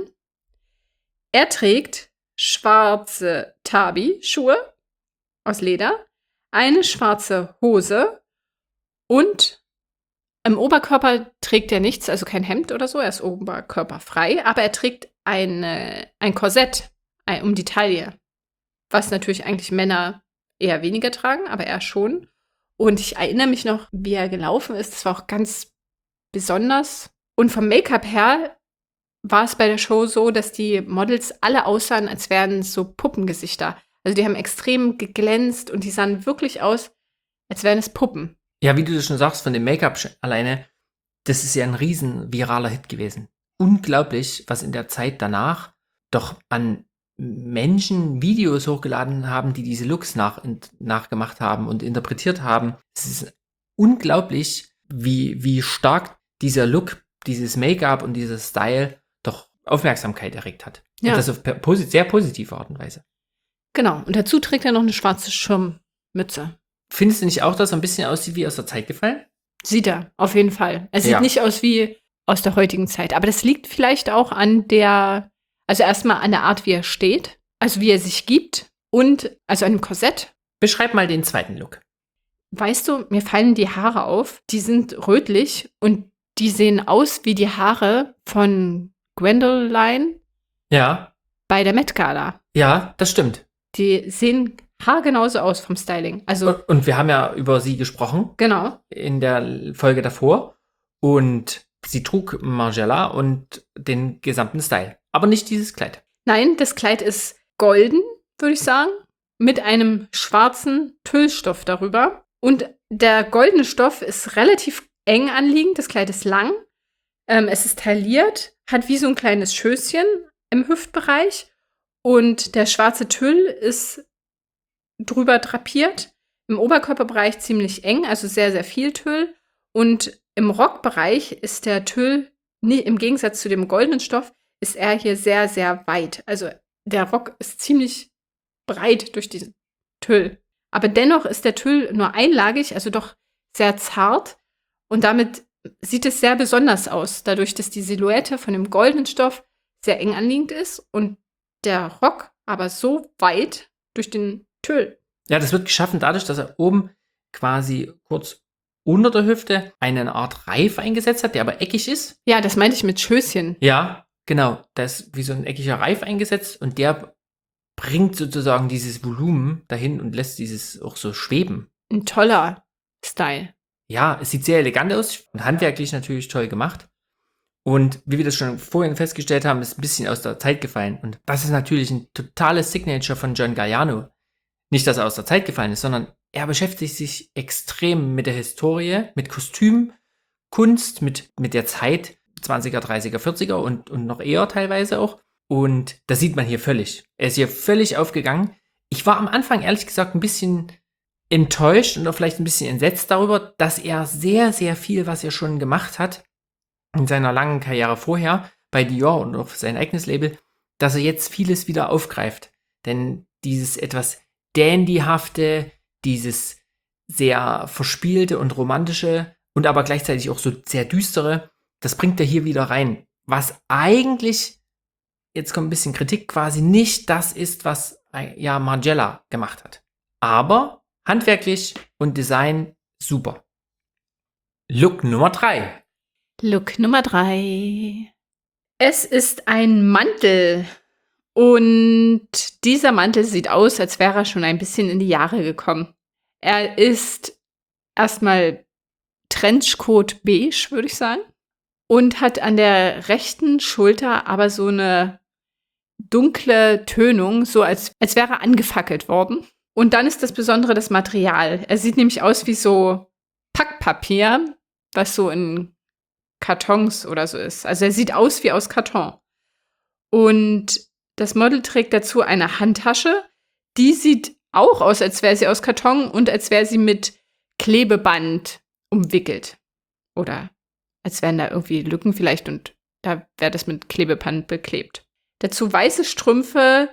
Er trägt schwarze Tabi-Schuhe aus Leder, eine schwarze Hose und im Oberkörper trägt er nichts, also kein Hemd oder so, er ist oberkörperfrei, aber er trägt ein Korsett um die Taille, was natürlich eigentlich Männer eher weniger tragen, aber er schon. Und ich erinnere mich noch, wie er gelaufen ist, das war auch ganz besonders. Und vom Make-up her war es bei der Show so, dass die Models alle aussahen, als wären es so Puppengesichter. Also die haben extrem geglänzt und die sahen wirklich aus, als wären es Puppen. Ja, wie du das schon sagst, von dem Make-up alleine, das ist ja ein riesen viraler Hit gewesen. Unglaublich, was in der Zeit danach doch an Menschen Videos hochgeladen haben, die diese Looks nachgemacht haben und interpretiert haben. Es ist unglaublich, wie stark dieser Look, dieses Make-up und dieser Style doch Aufmerksamkeit erregt hat. Ja. Und das auf sehr positive Art und Weise. Genau. Und dazu trägt er noch eine schwarze Schirmmütze. Findest du nicht auch, dass er ein bisschen aussieht wie aus der Zeit gefallen? Sieht er, auf jeden Fall. Er sieht nicht aus wie aus der heutigen Zeit. Aber das liegt vielleicht auch an also erstmal an der Art, wie er steht, also wie er sich gibt und also an dem Korsett. Beschreib mal den zweiten Look. Weißt du, mir fallen die Haare auf, die sind rötlich und die sehen aus wie die Haare von Gwendoline Ja. bei der Met Gala. Ja, das stimmt. Die sehen haargenauso aus vom Styling. Also, Und wir haben ja über sie gesprochen genau. in der Folge davor. Und sie trug Margiela und den gesamten Style. Aber nicht dieses Kleid. Nein, das Kleid ist golden, würde ich sagen, mit einem schwarzen Tüllstoff darüber. Und der goldene Stoff ist relativ eng anliegend. Das Kleid ist lang. Es ist tailliert, hat wie so ein kleines Schößchen im Hüftbereich. Und der schwarze Tüll ist drüber drapiert. Im Oberkörperbereich ziemlich eng, also sehr, sehr viel Tüll. Und im Rockbereich ist der Tüll, im Gegensatz zu dem goldenen Stoff, ist er hier sehr, sehr weit. Also der Rock ist ziemlich breit durch diesen Tüll. Aber dennoch ist der Tüll nur einlagig, also doch sehr zart. Und damit sieht es sehr besonders aus, dadurch, dass die Silhouette von dem goldenen Stoff sehr eng anliegend ist und der Rock aber so weit durch den Tüll. Ja, das wird geschaffen dadurch, dass er oben quasi kurz unter der Hüfte eine Art Reif eingesetzt hat, der aber eckig ist. Ja, das meinte ich mit Schößchen. Ja, genau. Da ist wie so ein eckiger Reif eingesetzt und der bringt sozusagen dieses Volumen dahin und lässt dieses auch so schweben. Ein toller Style. Ja, es sieht sehr elegant aus und handwerklich natürlich toll gemacht. Und wie wir das schon vorhin festgestellt haben, ist ein bisschen aus der Zeit gefallen. Und das ist natürlich ein totales Signature von John Galliano. Nicht, dass er aus der Zeit gefallen ist, sondern er beschäftigt sich extrem mit der Historie, mit Kostümkunst, mit der Zeit 20er, 30er, 40er und noch eher teilweise auch. Und das sieht man hier völlig. Er ist hier völlig aufgegangen. Ich war am Anfang ehrlich gesagt ein bisschen enttäuscht und auch vielleicht ein bisschen entsetzt darüber, dass er sehr, sehr viel, was er schon gemacht hat, in seiner langen Karriere vorher bei Dior und auf sein eigenes Label, dass er jetzt vieles wieder aufgreift. Denn dieses etwas Dandyhafte, dieses sehr verspielte und romantische und aber gleichzeitig auch so sehr düstere, das bringt er hier wieder rein. Was eigentlich, jetzt kommt ein bisschen Kritik, quasi nicht das ist, was ja Margiela gemacht hat. Aber handwerklich und Design super. Look Nummer 3. Look Nummer 3. Es ist ein Mantel. Und dieser Mantel sieht aus, als wäre er schon ein bisschen in die Jahre gekommen. Er ist erstmal Trenchcoat beige, würde ich sagen. Und hat an der rechten Schulter aber so eine dunkle Tönung, so als wäre er angefackelt worden. Und dann ist das Besondere das Material. Er sieht nämlich aus wie so Packpapier, was so in Kartons oder so ist. Also er sieht aus wie aus Karton. Und das Model trägt dazu eine Handtasche. Die sieht auch aus, als wäre sie aus Karton und als wäre sie mit Klebeband umwickelt. Oder als wären da irgendwie Lücken vielleicht und da wäre das mit Klebeband beklebt. Dazu weiße Strümpfe,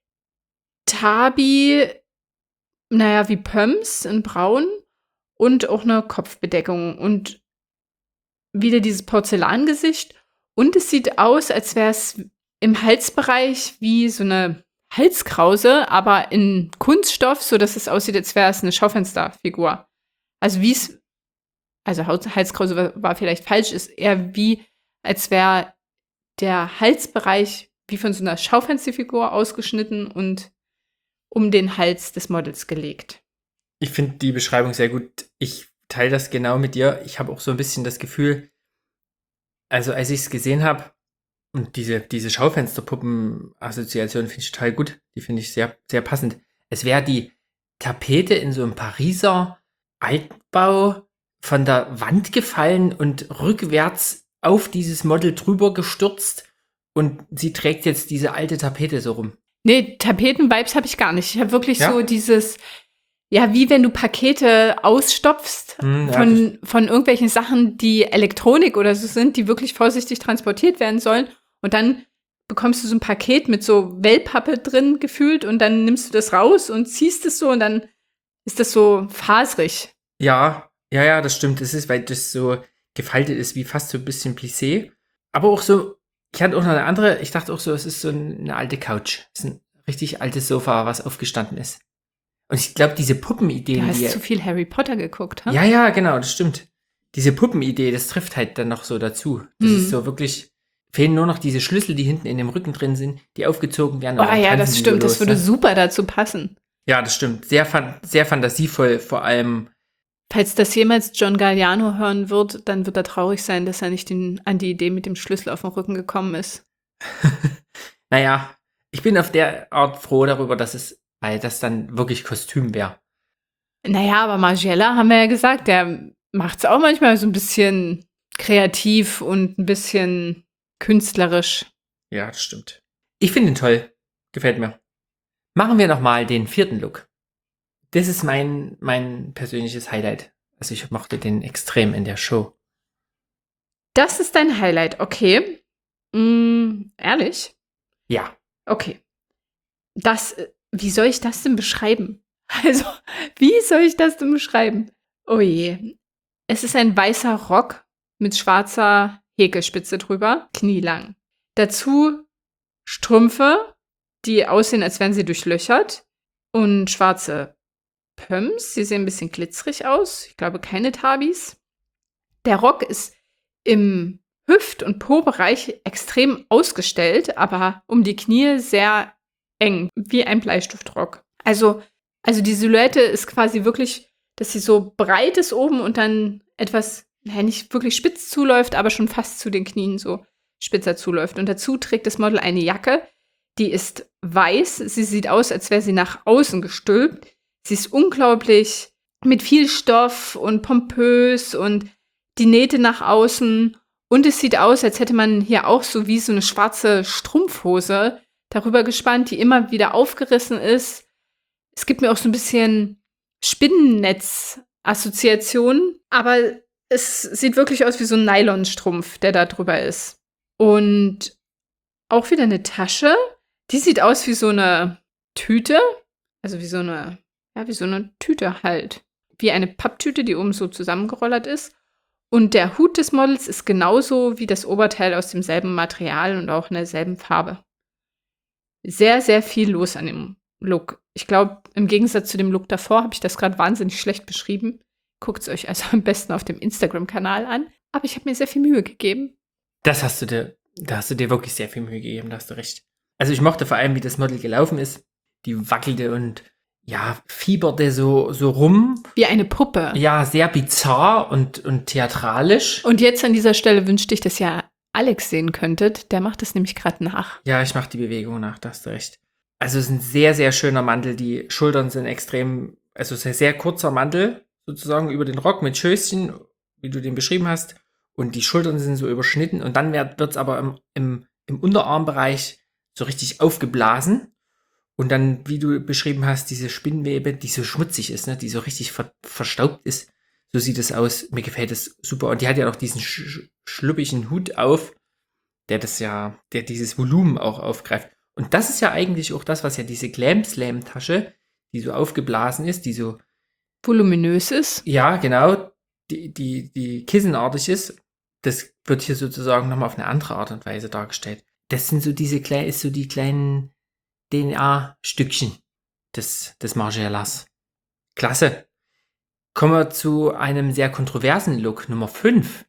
Tabi, wie Pumps in braun und auch eine Kopfbedeckung und wieder dieses Porzellangesicht. Und es sieht aus, als wäre es im Halsbereich wie so eine Halskrause, aber in Kunststoff, sodass es aussieht, als wäre es eine Schaufensterfigur. Also Halskrause war vielleicht falsch, ist eher wie, als wäre der Halsbereich wie von so einer Schaufensterfigur ausgeschnitten und um den Hals des Models gelegt. Ich finde die Beschreibung sehr gut. Ich teile das genau mit dir. Ich habe auch so ein bisschen das Gefühl, also als ich es gesehen habe, und diese Schaufensterpuppen-Assoziation finde ich total gut. Die finde ich sehr, sehr passend. Es wäre die Tapete in so einem Pariser Altbau von der Wand gefallen und rückwärts auf dieses Model drüber gestürzt. Und sie trägt jetzt diese alte Tapete so rum. Nee, Tapeten-Vibes habe ich gar nicht. Ich habe wirklich Ja? so dieses, wie wenn du Pakete ausstopfst von irgendwelchen Sachen, die Elektronik oder so sind, die wirklich vorsichtig transportiert werden sollen. Und dann bekommst du so ein Paket mit so Wellpappe drin gefühlt und dann nimmst du das raus und ziehst es so und dann ist das so faserig. Ja, das stimmt. Es ist, weil das so gefaltet ist, wie fast so ein bisschen Plissé. Aber auch so, ich hatte auch noch eine andere, ich dachte auch so, es ist so eine alte Couch. Es ist ein richtig altes Sofa, was aufgestanden ist. Und ich glaube, diese Puppenideen. Du hast zu viel Harry Potter geguckt, ha? Ja, genau, das stimmt. Diese Puppenidee, das trifft halt dann noch so dazu. Das ist so wirklich, fehlen nur noch diese Schlüssel, die hinten in dem Rücken drin sind, die aufgezogen werden. Oh ja, das stimmt, das würde super dazu passen. Ja, das stimmt. Sehr fantasievoll, vor allem. Falls das jemals John Galliano hören wird, dann wird er traurig sein, dass er nicht an die Idee mit dem Schlüssel auf dem Rücken gekommen ist. Naja, ich bin auf der Art froh darüber, weil das dann wirklich Kostüm wäre. Naja, aber Margiela, haben wir ja gesagt, der macht's auch manchmal so ein bisschen kreativ und ein bisschen künstlerisch. Ja, das stimmt. Ich finde ihn toll. Gefällt mir. Machen wir nochmal den 4. Look. Das ist mein persönliches Highlight. Also ich mochte den extrem in der Show. Das ist dein Highlight, okay. Ehrlich? Ja. Okay. Wie soll ich das denn beschreiben? Also, wie soll ich das denn beschreiben? Oh je. Es ist ein weißer Rock mit schwarzer Häkelspitze drüber, knielang. Dazu Strümpfe, die aussehen, als wären sie durchlöchert. Und schwarze Pumps, die sehen ein bisschen glitzerig aus. Ich glaube, keine Tabis. Der Rock ist im Hüft- und Po-Bereich extrem ausgestellt, aber um die Knie sehr eng, wie ein Bleistiftrock. Also die Silhouette ist quasi wirklich, dass sie so breit ist oben und dann etwas, nicht wirklich spitz zuläuft, aber schon fast zu den Knien so spitzer zuläuft. Und dazu trägt das Model eine Jacke, die ist weiß. Sie sieht aus, als wäre sie nach außen gestülpt. Sie ist unglaublich mit viel Stoff und pompös und die Nähte nach außen. Und es sieht aus, als hätte man hier auch so wie so eine schwarze Strumpfhose darüber gespannt, die immer wieder aufgerissen ist. Es gibt mir auch so ein bisschen Spinnennetz-Assoziationen, aber es sieht wirklich aus wie so ein Nylonstrumpf, der da drüber ist. Und auch wieder eine Tasche, die sieht aus wie so eine Tüte, also wie so eine Tüte halt. Wie eine Papptüte, die oben so zusammengerollert ist. Und der Hut des Models ist genauso wie das Oberteil aus demselben Material und auch in derselben Farbe. Sehr, sehr viel los an dem Look. Ich glaube, im Gegensatz zu dem Look davor habe ich das gerade wahnsinnig schlecht beschrieben. Guckt es euch also am besten auf dem Instagram-Kanal an. Aber ich habe mir sehr viel Mühe gegeben. Da hast du dir wirklich sehr viel Mühe gegeben, da hast du recht. Also ich mochte vor allem, wie das Model gelaufen ist. Die wackelte und fieberte so rum. Wie eine Puppe. Ja, sehr bizarr und theatralisch. Und jetzt an dieser Stelle wünschte ich, dass ihr Alex sehen könntet. Der macht das nämlich gerade nach. Ja, ich mache die Bewegung nach, da hast du recht. Also es ist ein sehr, sehr schöner Mantel. Die Schultern sind extrem, also es ist ein sehr kurzer Mantel, sozusagen über den Rock mit Schößchen, wie du den beschrieben hast. Und die Schultern sind so überschnitten. Und dann wird es aber im Unterarmbereich so richtig aufgeblasen. Und dann, wie du beschrieben hast, diese Spinnwebe, die so schmutzig ist, ne, die so richtig verstaubt ist. So sieht es aus. Mir gefällt es super. Und die hat ja noch diesen schluppigen Hut auf, der dieses Volumen auch aufgreift. Und das ist ja eigentlich auch das, was ja diese Glam-Slam-Tasche, die so aufgeblasen ist, die so voluminös ist. Ja, genau, die kissenartig ist, das wird hier sozusagen nochmal auf eine andere Art und Weise dargestellt. Das sind so die kleinen DNA-Stückchen des Margielas. Klasse. Kommen wir zu einem sehr kontroversen Look, Nummer 5.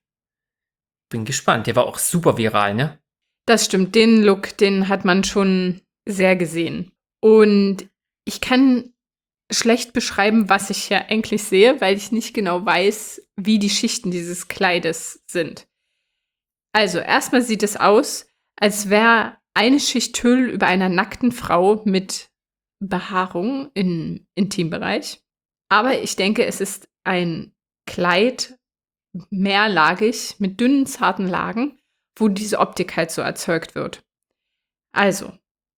Bin gespannt. Der war auch super viral, ne? Das stimmt. Den Look, den hat man schon sehr gesehen. Und ich kann schlecht beschreiben, was ich hier eigentlich sehe, weil ich nicht genau weiß, wie die Schichten dieses Kleides sind. Also, erstmal sieht es aus, als wäre eine Schicht Tüll über einer nackten Frau mit Behaarung im Intimbereich. Aber ich denke, es ist ein Kleid mehrlagig mit dünnen, zarten Lagen, wo diese Optik halt so erzeugt wird. Also,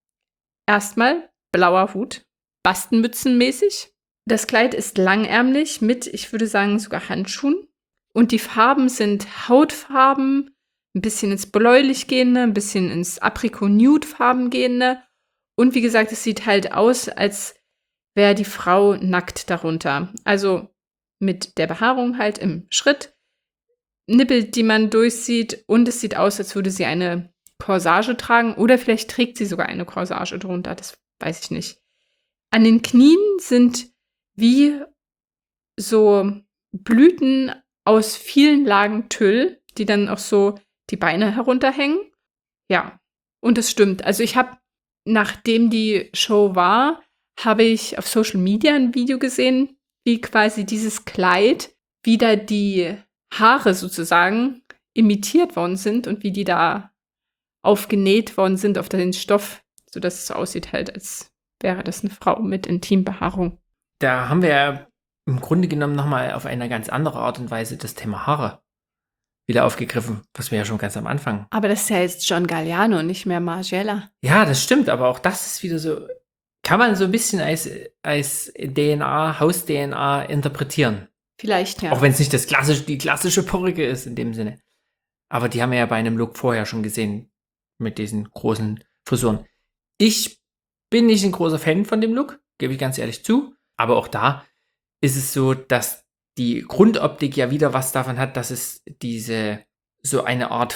erstmal blauer Hut, Bastenmützenmäßig. Das Kleid ist langärmlich mit, ich würde sagen, sogar Handschuhen. Und die Farben sind Hautfarben, ein bisschen ins Bläulich gehende, ein bisschen ins Aprikot-Nude-Farben gehende. Und wie gesagt, es sieht halt aus, als wäre die Frau nackt darunter. Also mit der Behaarung halt im Schritt, Nippel, die man durchsieht. Und es sieht aus, als würde sie eine Corsage tragen. Oder vielleicht trägt sie sogar eine Corsage drunter. Das weiß ich nicht. An den Knien sind wie so Blüten aus vielen Lagen Tüll, die dann auch so die Beine herunterhängen. Ja, und es stimmt. Also ich habe, nachdem die Show war, habe ich auf Social Media ein Video gesehen, wie quasi dieses Kleid wieder die Haare sozusagen imitiert worden sind und wie die da aufgenäht worden sind auf den Stoff, sodass es so aussieht halt, als wäre das eine Frau mit Intimbehaarung. Da haben wir ja im Grunde genommen nochmal auf eine ganz andere Art und Weise das Thema Haare wieder aufgegriffen, was wir ja schon ganz am Anfang. Aber das ist ja jetzt John Galliano, nicht mehr Margiela. Ja, das stimmt, aber auch das ist wieder so, kann man so ein bisschen als DNA, Haus-DNA interpretieren. Vielleicht, ja. Auch wenn es nicht die klassische Perücke ist in dem Sinne. Aber die haben wir ja bei einem Look vorher schon gesehen, mit diesen großen Frisuren. Ich bin nicht ein großer Fan von dem Look, gebe ich ganz ehrlich zu. Aber auch da ist es so, dass die Grundoptik ja wieder was davon hat, dass es so eine Art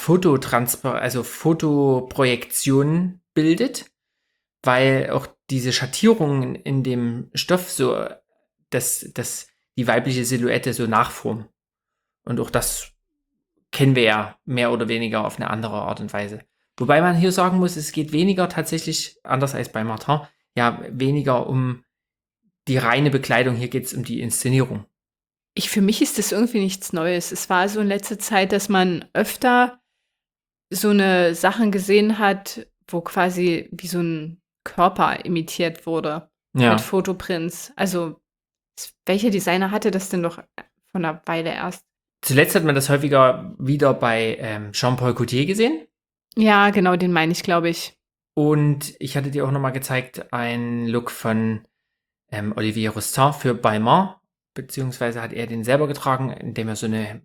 Fotoprojektion bildet, weil auch diese Schattierungen in dem Stoff so, dass die weibliche Silhouette so nachformen. Und auch das kennen wir ja mehr oder weniger auf eine andere Art und Weise. Wobei man hier sagen muss, es geht weniger tatsächlich, anders als bei Martin, ja, weniger um die reine Bekleidung, hier geht es um die Inszenierung. Für mich ist das irgendwie nichts Neues. Es war so in letzter Zeit, dass man öfter so eine Sachen gesehen hat, wo quasi wie so ein Körper imitiert wurde mit Fotoprints. Also welcher Designer hatte das denn doch von einer Weile erst? Zuletzt hat man das häufiger wieder bei Jean-Paul Gaultier gesehen. Ja, genau, den meine ich, glaube ich. Und ich hatte dir auch nochmal gezeigt, ein Look von Olivier Rousteing für Balmain, beziehungsweise hat er den selber getragen, indem er so eine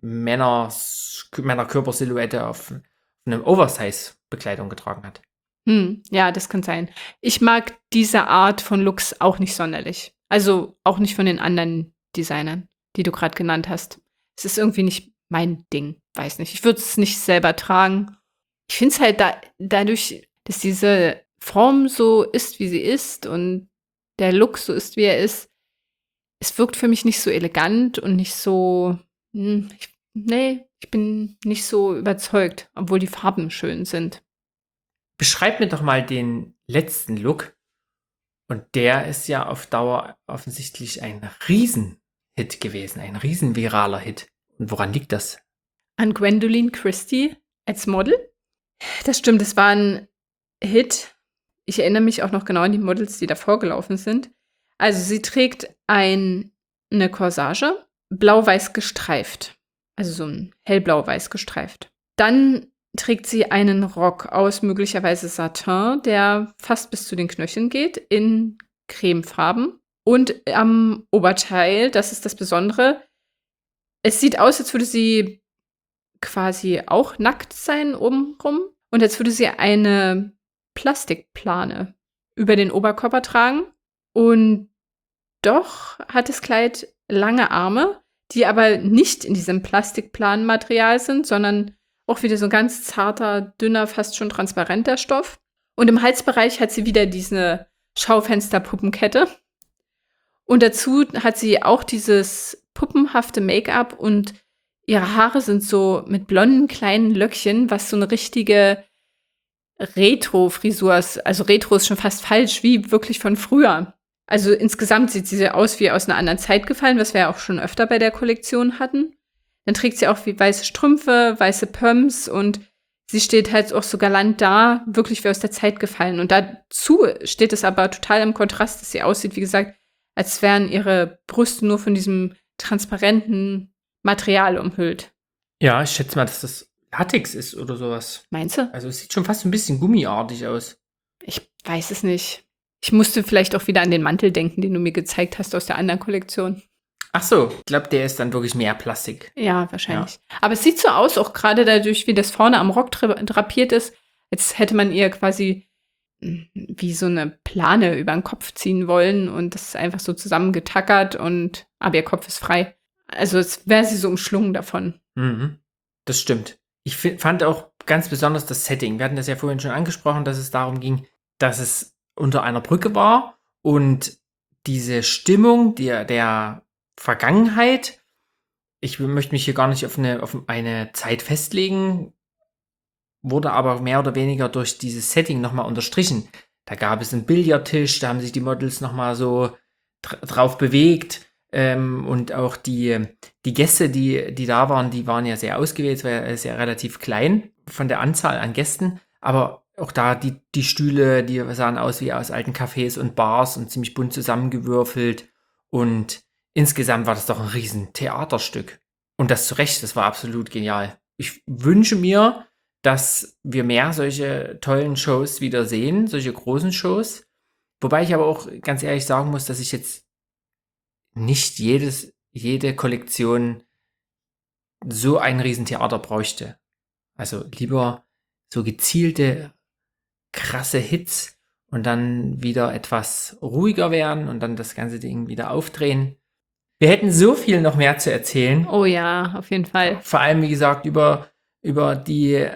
Männerkörpersilhouette auf einem Oversize-Bekleidung getragen hat. Ja, das kann sein. Ich mag diese Art von Looks auch nicht sonderlich. Also auch nicht von den anderen Designern, die du gerade genannt hast. Es ist irgendwie nicht mein Ding. Weiß nicht. Ich würde es nicht selber tragen. Ich finde es halt dadurch, dass diese Form so ist, wie sie ist und der Look so ist, wie er ist, es wirkt für mich nicht so elegant und nicht so, ich bin nicht so überzeugt, obwohl die Farben schön sind. Beschreib mir doch mal den letzten Look. Und der ist ja auf Dauer offensichtlich ein Riesenhit gewesen, ein riesenviraler Hit. Und woran liegt das? An Gwendoline Christie als Model? Das stimmt, es war ein Hit. Ich erinnere mich auch noch genau an die Models, die davor gelaufen sind. Also sie trägt eine Corsage, blau-weiß gestreift. Also so ein hellblau-weiß gestreift. Dann trägt sie einen Rock aus möglicherweise Satin, der fast bis zu den Knöcheln geht, in cremefarben. Und am Oberteil, das ist das Besondere, es sieht aus, als würde sie quasi auch nackt sein obenrum. Und als würde sie eine Plastikplane über den Oberkörper tragen. Und doch hat das Kleid lange Arme, die aber nicht in diesem Plastikplanenmaterial sind, sondern auch wieder so ein ganz zarter, dünner, fast schon transparenter Stoff. Und im Halsbereich hat sie wieder diese Schaufensterpuppenkette. Und dazu hat sie auch dieses puppenhafte Make-up und ihre Haare sind so mit blonden kleinen Löckchen, was so eine richtige Retro-Frisur ist. Also Retro ist schon fast falsch, wie wirklich von früher. Also insgesamt sieht sie aus wie aus einer anderen Zeit gefallen, was wir ja auch schon öfter bei der Kollektion hatten. Dann trägt sie auch wie weiße Strümpfe, weiße Pumps und sie steht halt auch so galant da, wirklich wie aus der Zeit gefallen. Und dazu steht es aber total im Kontrast, dass sie aussieht, wie gesagt, als wären ihre Brüste nur von diesem transparenten Material umhüllt. Ja, ich schätze mal, dass das Latex ist oder sowas. Meinst du? Also es sieht schon fast ein bisschen gummiartig aus. Ich weiß es nicht. Ich musste vielleicht auch wieder an den Mantel denken, den du mir gezeigt hast aus der anderen Kollektion. Ach so, ich glaube, der ist dann wirklich mehr Plastik. Ja, wahrscheinlich. Ja. Aber es sieht so aus, auch gerade dadurch, wie das vorne am Rock drapiert ist, als hätte man ihr quasi wie so eine Plane über den Kopf ziehen wollen und das ist einfach so zusammengetackert aber ihr Kopf ist frei. Also es wäre sie so umschlungen davon. Mhm. Das stimmt. Ich fand auch ganz besonders das Setting. Wir hatten das ja vorhin schon angesprochen, dass es darum ging, dass es unter einer Brücke war und diese Stimmung der Vergangenheit, ich möchte mich hier gar nicht auf eine Zeit festlegen, wurde aber mehr oder weniger durch dieses Setting nochmal unterstrichen. Da gab es einen Billardtisch, da haben sich die Models nochmal so drauf bewegt. Und auch die Gäste, die da waren, die waren ja sehr ausgewählt, es war ja sehr relativ klein von der Anzahl an Gästen. Aber auch da die Stühle, die sahen aus wie aus alten Cafés und Bars und ziemlich bunt zusammengewürfelt. Und insgesamt war das doch ein riesen Theaterstück. Und das zu Recht, das war absolut genial. Ich wünsche mir, dass wir mehr solche tollen Shows wieder sehen, solche großen Shows. Wobei ich aber auch ganz ehrlich sagen muss, dass ich jetzt nicht jede Kollektion so ein Riesentheater bräuchte. Also lieber so gezielte, krasse Hits und dann wieder etwas ruhiger werden und dann das ganze Ding wieder aufdrehen. Wir hätten so viel noch mehr zu erzählen. Oh ja, auf jeden Fall. Vor allem, wie gesagt, über die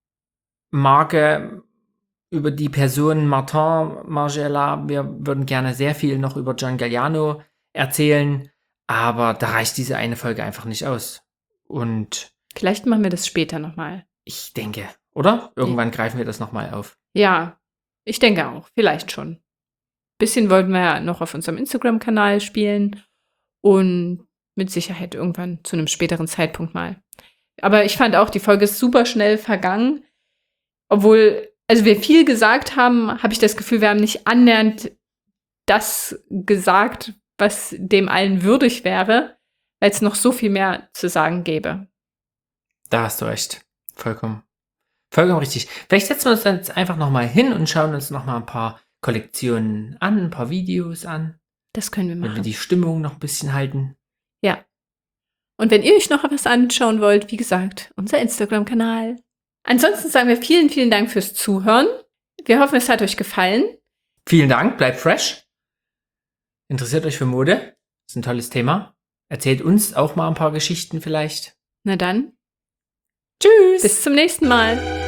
Marke, über die Person Martin Margiela. Wir würden gerne sehr viel noch über John Galliano erzählen, aber da reicht diese eine Folge einfach nicht aus. Und Vielleicht machen wir das später nochmal. ich denke, oder? Irgendwann greifen wir das nochmal auf. Ja, ich denke auch. Vielleicht schon. Bisschen wollten wir ja noch auf unserem Instagram-Kanal spielen und mit Sicherheit irgendwann zu einem späteren Zeitpunkt mal. Aber ich fand auch, die Folge ist super schnell vergangen. Obwohl, also wir viel gesagt haben, habe ich das Gefühl, wir haben nicht annähernd das gesagt, was dem allen würdig wäre, weil es noch so viel mehr zu sagen gäbe. Da hast du recht. Vollkommen richtig. Vielleicht setzen wir uns dann jetzt einfach nochmal hin und schauen uns nochmal ein paar Kollektionen an, ein paar Videos an. Das können wir Wenn wir machen. die Stimmung noch ein bisschen halten. Ja. Und wenn ihr euch noch was anschauen wollt, wie gesagt, unser Instagram-Kanal. Ansonsten sagen wir vielen, vielen Dank fürs Zuhören. Wir hoffen, es hat euch gefallen. Vielen Dank, bleibt fresh. Interessiert euch für Mode? Ist ein tolles Thema. Erzählt uns auch mal ein paar Geschichten vielleicht. Na dann, Tschüss. bis zum nächsten Mal.